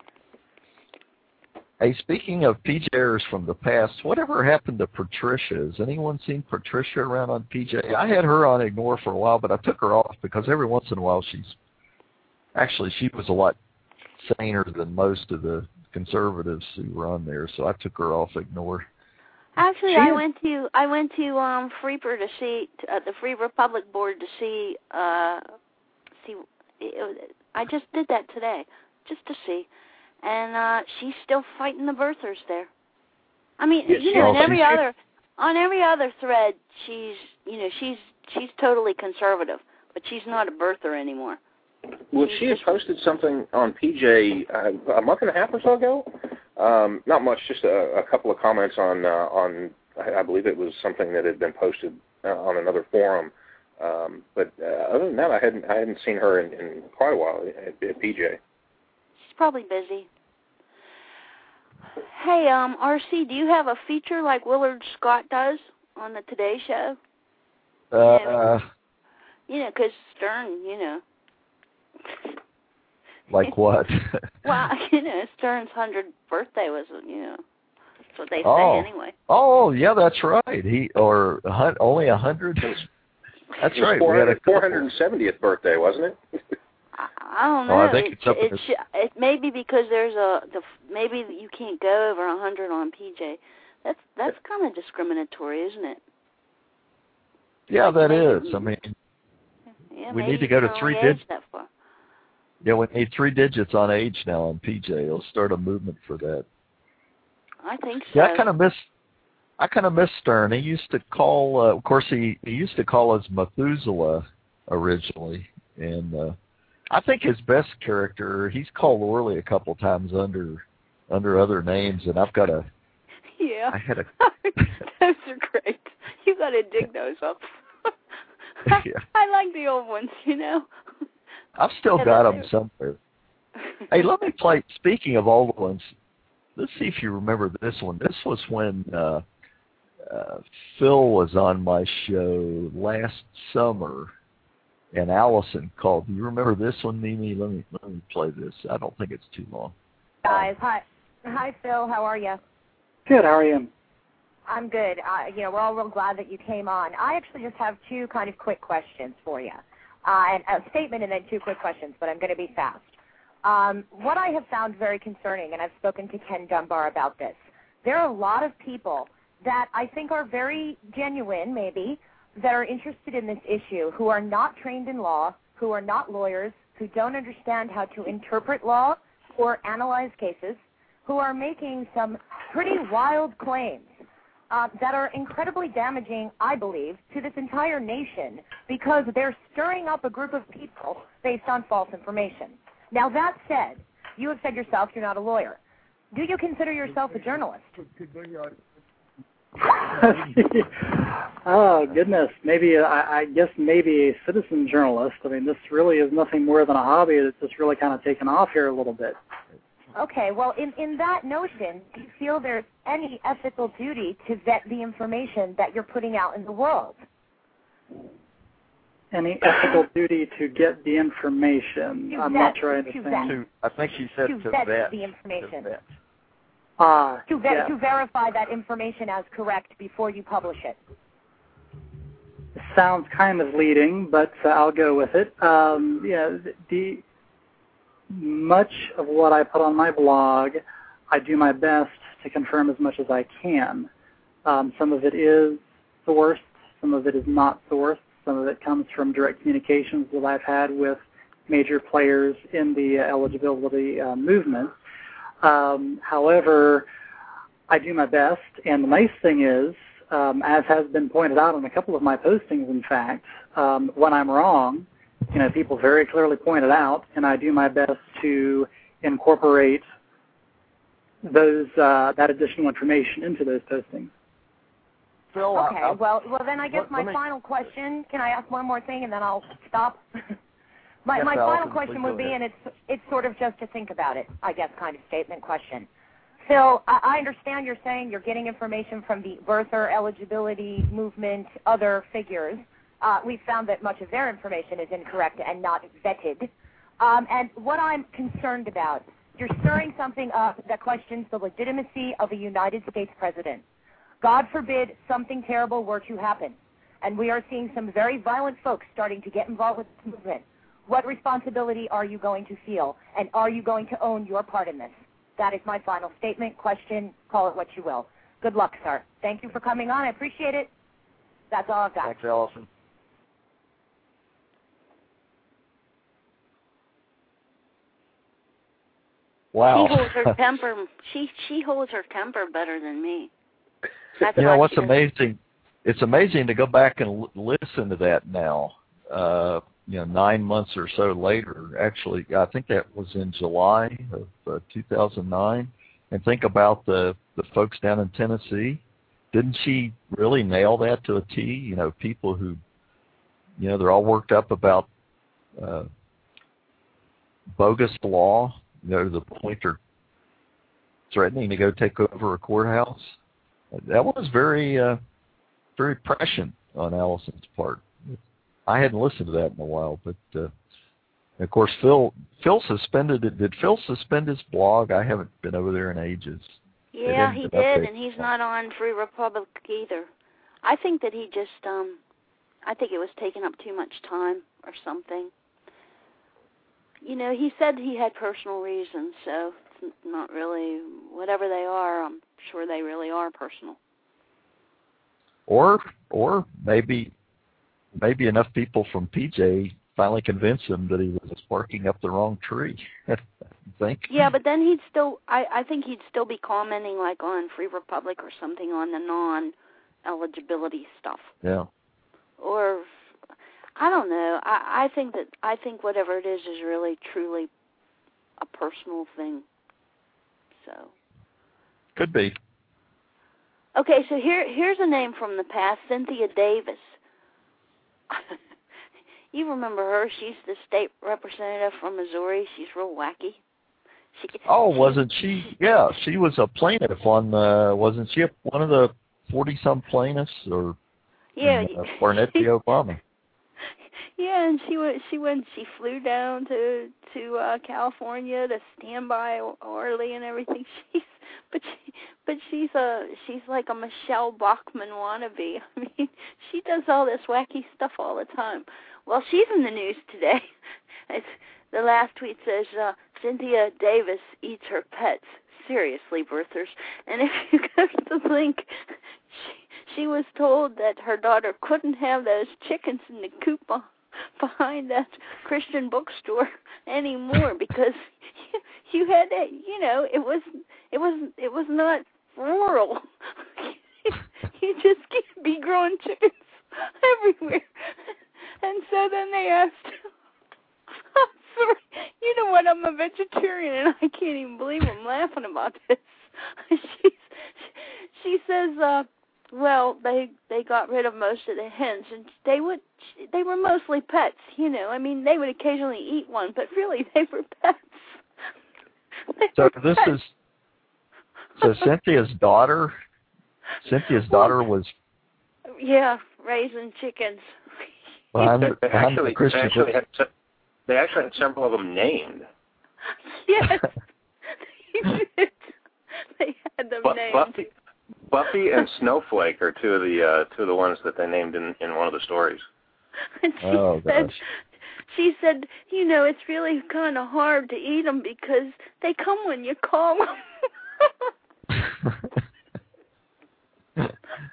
Hey, speaking of PJ errors from the past, whatever happened to Patricia? Has anyone seen Patricia around on PJ? I had her on ignore for a while, but I took her off because every once in a while she was a lot saner than most of the conservatives who were on there, so I took her off ignore. Actually, I went to Freeper to see the Free Republic board to see. I just did that today, just to see. And she's still fighting the birthers there. I mean, on every other thread, she's totally conservative, but she's not a birther anymore. Well, she had posted something on PJ a month and a half or so ago. Not much, just a couple of comments on I believe it was something that had been posted on another forum. But other than that, I hadn't seen her in quite a while at PJ. She's probably busy. Hey, RC, do you have a feature like Willard Scott does on the Today Show? Because Stern, Like what? Well, Stern's 100th birthday was, that's what they say anyway. Oh, yeah, that's right. Only 100. That's right. We had a 470th birthday, wasn't it? I don't know. I think it may be because maybe you can't go over 100 on PJ. That's kind of discriminatory, isn't it? Yeah, that is. I mean, we need to go to 3 digits. Yeah, we need 3 digits on age now on PJ. It'll start a movement for that. I think so. Yeah, I kind of miss Stern. He used to call. Of course, he used to call us Methuselah originally, and I think his best character. He's called Orly a couple times under other names, and I've got a. Yeah. I had a. Those are great. You got to dig those up. Yeah. I like the old ones, I've still got them somewhere. Hey, let me play. Speaking of old ones, let's see if you remember this one. This was when Phil was on my show last summer, and Allison called. Do you remember this one, Mimi? Let me play this. I don't think it's too long. Guys, hi, Phil. How are you? Good. How are you? I'm good. We're all real glad that you came on. I actually just have 2 kind of quick questions for you. And a statement and then 2 quick questions, but I'm going to be fast. What I have found very concerning, and I've spoken to Ken Dunbar about this, there are a lot of people that I think are very genuine, maybe, that are interested in this issue, who are not trained in law, who are not lawyers, who don't understand how to interpret law or analyze cases, who are making some pretty wild claims that are incredibly damaging, I believe, to this entire nation because they're stirring up a group of people based on false information. Now, that said, you have said yourself you're not a lawyer. Do you consider yourself a journalist? Oh, goodness. Maybe, I guess maybe a citizen journalist. I mean, this really is nothing more than a hobby that's just really kind of taken off here a little bit. Okay, well, in that notion, do you feel there's any ethical duty to vet the information that you're putting out in the world? Any ethical duty to get the information? I'm not sure I understand. I think she said to vet the information. To vet. To verify that information as correct before you publish it. It sounds kind of leading, but I'll go with it. Much of what I put on my blog, I do my best to confirm as much as I can. Some of it is sourced, some of it is not sourced, some of it comes from direct communications that I've had with major players in the eligibility movement. However, I do my best, and the nice thing is, as has been pointed out on a couple of my postings, in fact, when I'm wrong, people very clearly point it out, and I do my best to incorporate those that additional information into those postings. Phil, okay. Well, then I guess my final question. Can I ask one more thing, and then I'll stop? my final question would be, and it's sort of just to think about it, I guess, kind of statement question. Phil, I understand you're saying you're getting information from the birther eligibility movement, other figures. We've found that much of their information is incorrect and not vetted. And what I'm concerned about, you're stirring something up that questions the legitimacy of a United States president. God forbid something terrible were to happen, and we are seeing some very violent folks starting to get involved with this movement. What responsibility are you going to feel, and are you going to own your part in this? That is my final statement, question, call it what you will. Good luck, sir. Thank you for coming on. I appreciate it. That's all I've got. Thanks, Allison. Wow. She holds her temper. She holds her temper better than me. That's what's amazing? It's amazing to go back and listen to that now. 9 months or so later. Actually, I think that was in July of 2009. And think about the folks down in Tennessee. Didn't she really nail that to a T? People who, they're all worked up about bogus law. To the point they're threatening to go take over a courthouse. That was very, very prescient on Allison's part. I hadn't listened to that in a while, but of course Phil suspended it. Did Phil suspend his blog? I haven't been over there in ages. Yeah, he did, and he's not on Free Republic either. I think that he just, I think it was taking up too much time or something. He said he had personal reasons, so it's not really, whatever they are, I'm sure they really are personal. Or maybe enough people from PJ finally convinced him that he was barking up the wrong tree. You think? Yeah, but then I think he'd still be commenting like on Free Republic or something on the non-eligibility stuff. Yeah. Or I don't know. I think whatever it is really truly a personal thing. So. Could be. Okay, so here's a name from the past, Cynthia Davis. You remember her? She's the state representative from Missouri. She's real wacky. Wasn't she? Yeah, she was a plaintiff on. Wasn't she one of the 40-some plaintiffs or? Yeah. Barnett v. Obama. Yeah, and she flew down to California to stand by Orly and everything. She's like a Michelle Bachmann wannabe. I mean, she does all this wacky stuff all the time. Well, she's in the news today. The last tweet says, Cynthia Davis eats her pets. Seriously, birthers. And if you go to the link, she was told that her daughter couldn't have those chickens in the coop behind that Christian bookstore anymore because you had to, it was not rural. You just can't be growing chickens everywhere. And so then they asked, I'm sorry, you know what, I'm a vegetarian and I can't even believe I'm laughing about this. She says, well, they got rid of most of the hens, and they were mostly pets, I mean, they would occasionally eat one, but really they were pets. So Cynthia's daughter was raising chickens. Behind the Christian. They actually had several of them named. Yes, they had them named. Buffy and Snowflake are two of the ones that they named in one of the stories. And she said, it's really kind of hard to eat them because they come when you call them.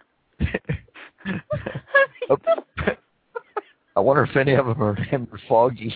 I wonder if any of them are named Foggy.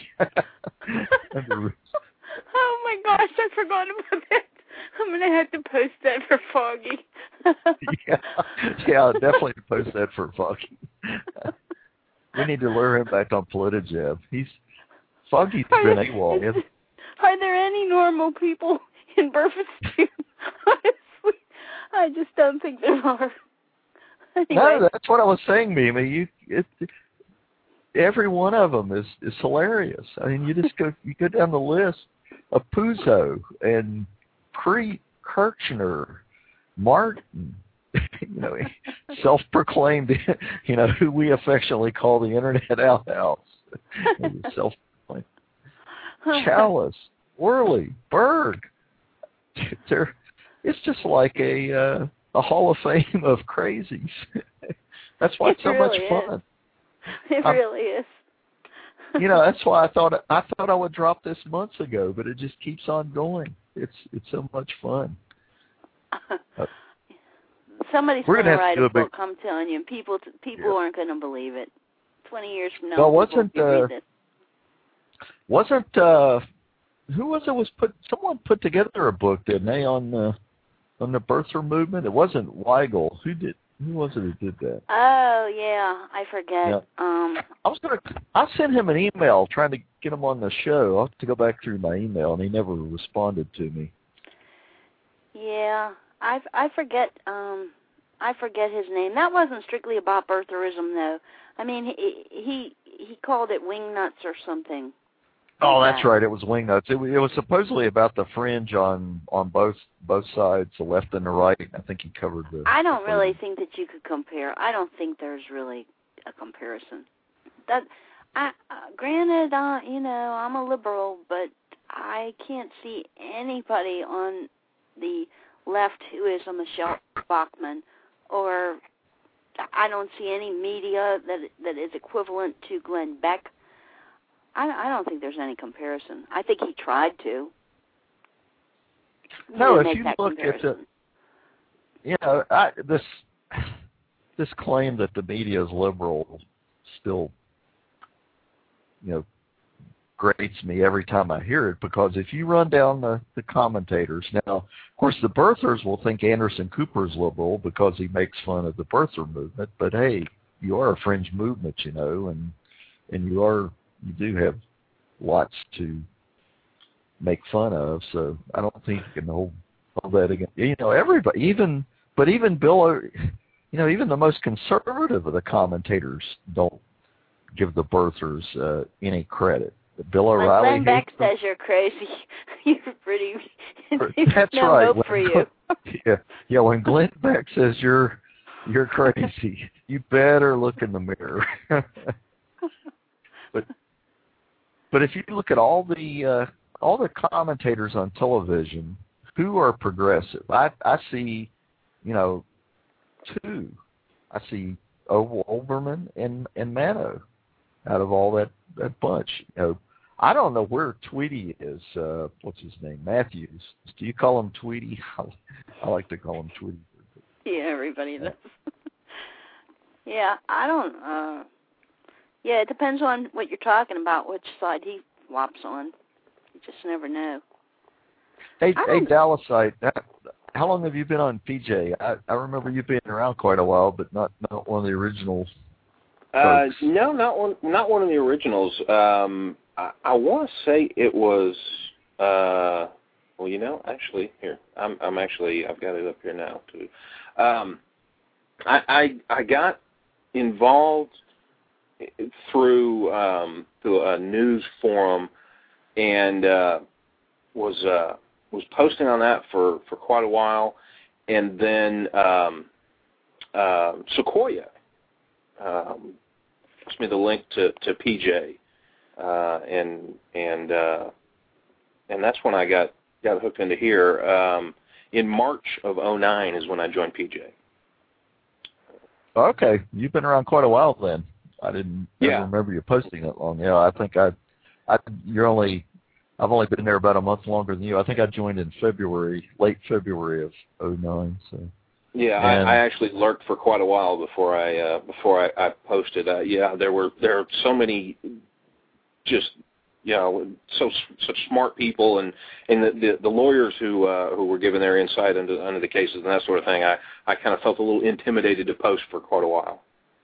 Oh my gosh, I forgot about that. I'm going to have to post that for Foggy. Yeah, I'll definitely post that for Foggy. We need to lure him back on Politijeb. Foggy's been AWOL, isn't he? Are there any normal people in Burford? Honestly, I just don't think there are. Anyway. No, that's what I was saying, Mimi. Every one of them is hilarious. I mean, you go down the list of Puzo and Kirchner, Martin, self-proclaimed, who we affectionately call the Internet outhouse. Self-proclaimed. Chalice, Worley, Berg. It's just like a Hall of Fame of crazies. That's why it's so much fun. It really is. That's why I thought I would drop this months ago, but it just keeps on going. It's so much fun. Somebody's going to write a book, I'm telling you. People aren't going to believe it. 20 years from now, who was it? Someone put together a book, didn't they, on the birther movement? It wasn't Weigel. Who was it who did that? Oh yeah, I forget. Yeah. I sent him an email trying to get him on the show. I'll have to go back through my email, and he never responded to me. Yeah, I forget. I forget his name. That wasn't strictly about birtherism, though. I mean, he called it Wingnuts or something. Oh, that's right. It was Wingnuts. It was supposedly about the fringe on both sides, the left and the right. I think he covered the. I don't really think that you could compare. I don't think there's really a comparison. Granted, I'm a liberal, but I can't see anybody on the left who is a Michelle Bachmann, or I don't see any media that is equivalent to Glenn Beck. I don't think there's any comparison. I think he tried to. No, if you look at this claim that the media is liberal still, grates me every time I hear it, because if you run down the commentators, now, of course, the birthers will think Anderson Cooper is liberal because he makes fun of the birther movement, but hey, you are a fringe movement, and you do have lots to make fun of, so I don't think you can hold that against everybody. Even Bill, even the most conservative of the commentators don't give the birthers any credit. Bill O'Reilly. When Glenn Beck says you're crazy, you're pretty. That's no right. Hope for you. Yeah. When Glenn Beck says you're crazy, you better look in the mirror. But But if you look at all the commentators on television who are progressive, I see, two. I see Olbermann and Mano out of all that bunch. I don't know where Tweety is. What's his name? Matthews. Do you call him Tweety? I like to call him Tweety. Yeah, everybody does. Yeah, I don't. Yeah, it depends on what you're talking about, which side he flops on. You just never know. Hey, Dallasite, how long have you been on PJ? I remember you being around quite a while, but not one of the originals. No, not one of the originals. I want to say it was. Well, actually, here I've got it up here now too. I got involved through a news forum and was posting on that for quite a while, and then Sequoia asked me the link to PJ, and that's when I got hooked into here. In March of 2009 is when I joined PJ. Okay, you've been around quite a while then. I didn't remember you posting that long. Yeah, I think I've only been there about a month longer than you. I think I joined in late February of 2009. So. Yeah, I actually lurked for quite a while before I posted. There are so many, just such smart people, and the lawyers who were giving their insight into the cases and that sort of thing. I kind of felt a little intimidated to post for quite a while.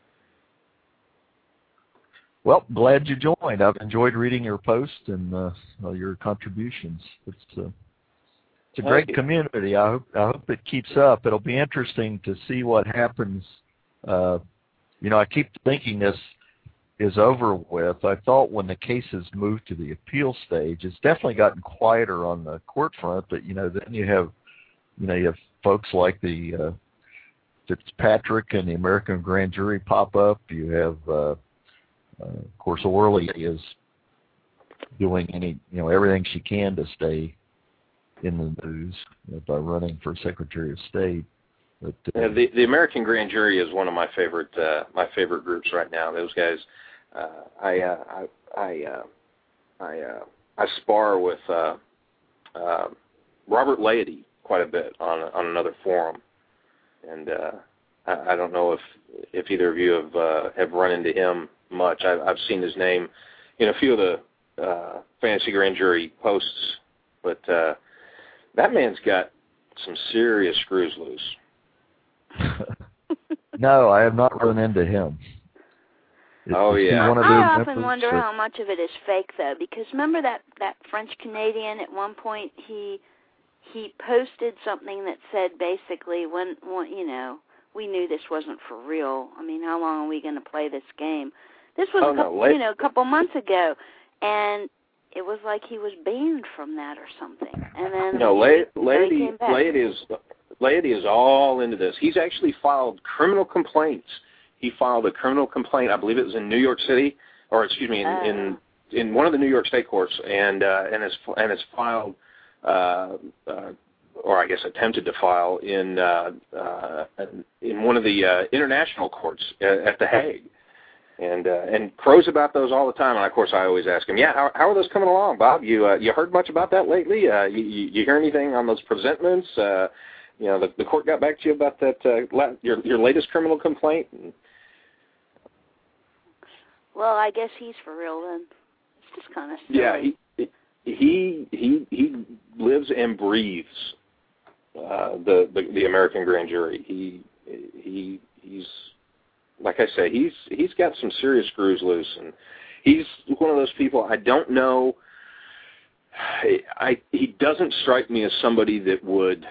Well, glad you joined. I've enjoyed reading your posts and your contributions. It's a great community. I hope it keeps up. It'll be interesting to see what happens. I keep thinking this is over with. I thought when the cases moved to the appeal stage, it's definitely gotten quieter on the court front. But then you have folks like the Fitzpatrick and the American Grand Jury pop up. You have of course, Orley is doing everything she can to stay in the news by running for Secretary of State. But the American Grand Jury is one of my favorite groups right now. Those guys, I spar with Robert Laity quite a bit on another forum, and I don't know if either of you have run into him much. I've seen his name in a few of the Fantasy Grand Jury posts, but that man's got some serious screws loose. No, I have not run into him. I often wonder how much of it is fake, though, because remember that French Canadian at one point he posted something that said basically when we knew this wasn't for real. I mean, how long are we going to play this game? This was a couple months ago, and it was like he was banned from that or something. And then Laity is all into this. He's actually filed criminal complaints. He filed a criminal complaint, I believe it was in New York City, or excuse me, in one of the New York State courts, and it's filed, or I guess attempted to file in one of the international courts at The Hague. And crows about those all the time. And of course, I always ask him, how are those coming along, Bob? You heard much about that lately? You hear anything on those presentments? The court got back to you about that your latest criminal complaint? Well, I guess he's for real then. It's just kind of silly. Yeah, he lives and breathes the American Grand Jury. He's like I say, he's got some serious screws loose, and he's one of those people. I don't know. He doesn't strike me as somebody that would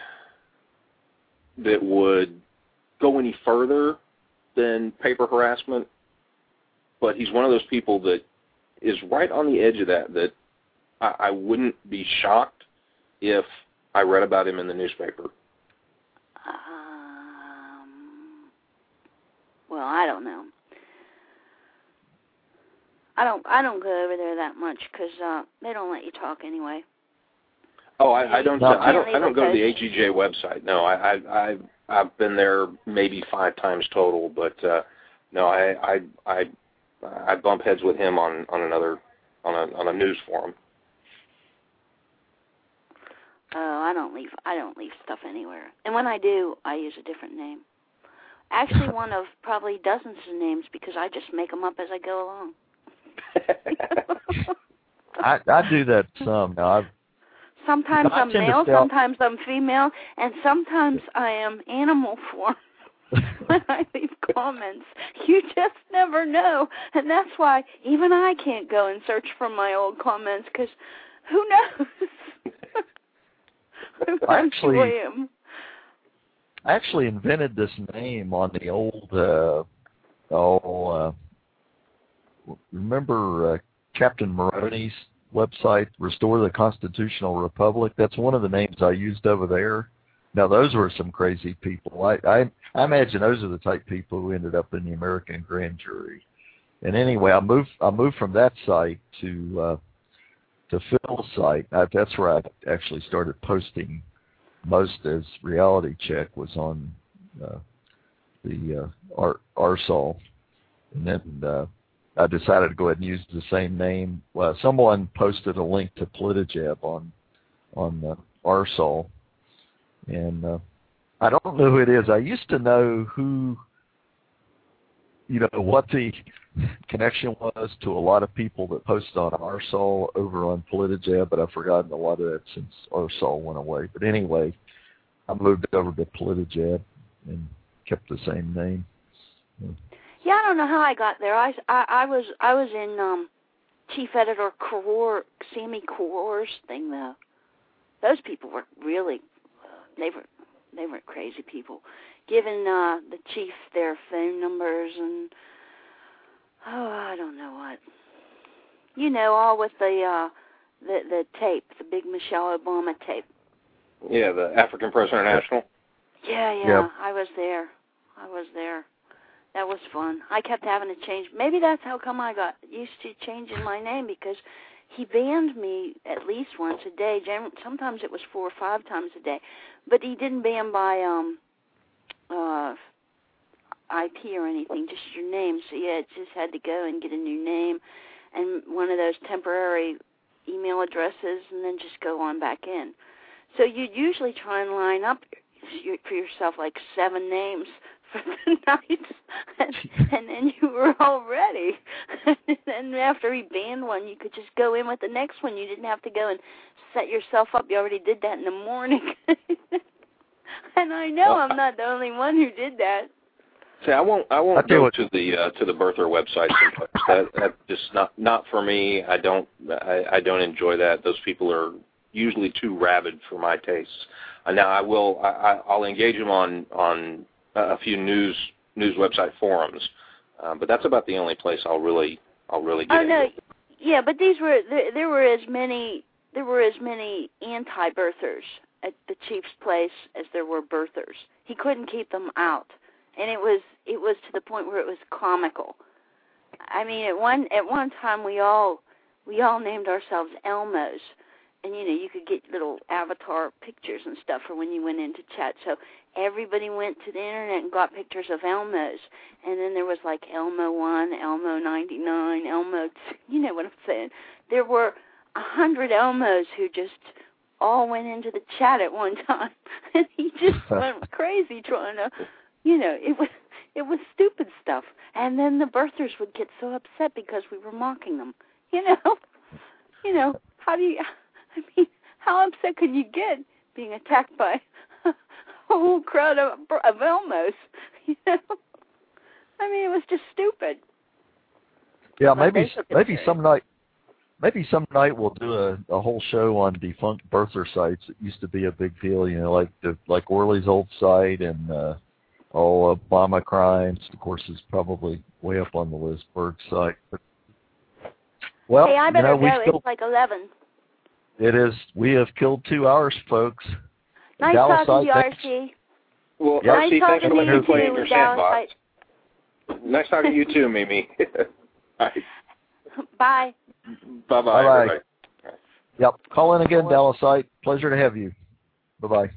go any further than paper harassment, but he's one of those people that is right on the edge of that I wouldn't be shocked if I read about him in the newspaper. Well, I don't know. I don't go over there that much because they don't let you talk anyway. Oh, I don't go to the AGJ website. No, I've been there maybe 5 times total, but no, I bump heads with him on a news forum. Oh, I don't leave stuff anywhere. And when I do, I use a different name. Actually, one of probably dozens of names because I just make them up as I go along. I do that some. Now, sometimes I'm male, sometimes I'm female, and sometimes I am animal form when I leave comments. You just never know. And that's why even I can't go and search for my old comments because who knows? I actually invented this name on the old, remember Captain Moroni's website, Restore the Constitutional Republic? That's one of the names I used over there. Now, those were some crazy people. I imagine those are the type of people who ended up in the American grand jury. And anyway, I moved from that site to Phil's site. That's where I actually started posting most as Reality Check was on the RSOL. And then I decided to go ahead and use the same name. Someone posted a link to PolitiJab on RSOL. And I don't know who it is. I used to know what the connection was to a lot of people that posted on RSOL over on PolitiJab, but I've forgotten a lot of that since RSOL went away. But anyway, I moved over to PolitiJab and kept the same name. Yeah, I don't know how I got there. I was in Chief Editor Sammy Koror's thing though. Those people were really they were crazy people, giving the chief their phone numbers and I don't know what. All with the tape, the big Michelle Obama tape. Yeah, the African Press International. Yeah. Yep. I was there. That was fun. I kept having to change. Maybe that's how come I got used to changing my name because he banned me at least once a day. Sometimes it was 4 or 5 times a day, but he didn't ban by IP or anything, just your name. So yeah, it just had to go and get a new name and one of those temporary email addresses, and then just go on back in. So you'd usually try and line up for yourself like 7 names for the night, and then you were all ready. And then after he banned one, you could just go in with the next one. You didn't have to go and set yourself up. You already did that in the morning. And I know I'm not the only one who did that. See, I won't go to the birther website sometimes. That's just not for me. I don't enjoy that. Those people are usually too rabid for my tastes. Now I'll engage them on a few news website forums, but that's about the only place I'll really get into. Yeah, but there were as many anti-birthers at the chief's place as there were birthers. He couldn't keep them out, and it was to the point where it was comical. I mean, at one time we all named ourselves Elmos. And, you could get little avatar pictures and stuff for when you went into chat. So everybody went to the Internet and got pictures of Elmos. And then there was like Elmo 1, Elmo 99, Elmo 2. You know what I'm saying? There were 100 Elmos who just all went into the chat at one time. And he just went crazy trying to, it was stupid stuff. And then the birthers would get so upset because we were mocking them. How do you... I mean, how upset can you get being attacked by a whole crowd of Elmos? I mean, it was just stupid. Yeah, maybe some night we'll do a whole show on defunct birther sites. It used to be a big deal, like Orley's old site and all Obama crimes. Of course, is probably way up on the list. Berg's site. But, well, hey, I better go. It's like 11. It is. We have killed 2 hours, folks. Nice talking to you, RC. Well, nice RC, thanks talking so much to for playing you, your sandbox. Nice talking to you too, Mimi. All right. Bye. Bye-bye. Everybody. Yep. Call in again, Dallasite. Pleasure to have you. Bye-bye.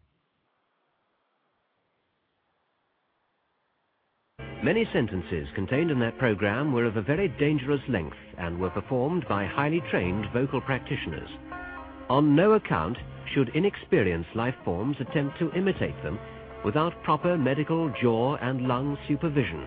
Many sentences contained in that program were of a very dangerous length and were performed by highly trained vocal practitioners. On no account should inexperienced life forms attempt to imitate them without proper medical jaw and lung supervision.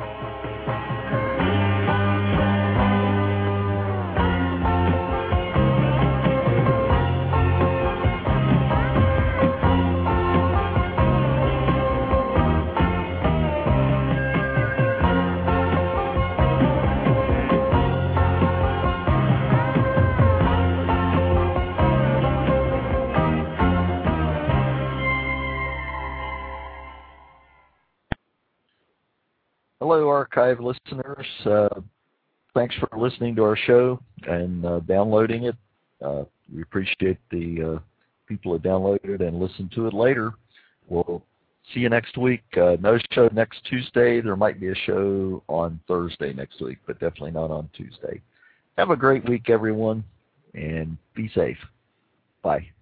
Hello, archive listeners. Thanks for listening to our show and downloading it. We appreciate the people that downloaded and listen to it later. We'll see you next week. No show next Tuesday. There might be a show on Thursday next week, but definitely not on Tuesday. Have a great week, everyone, and be safe. Bye.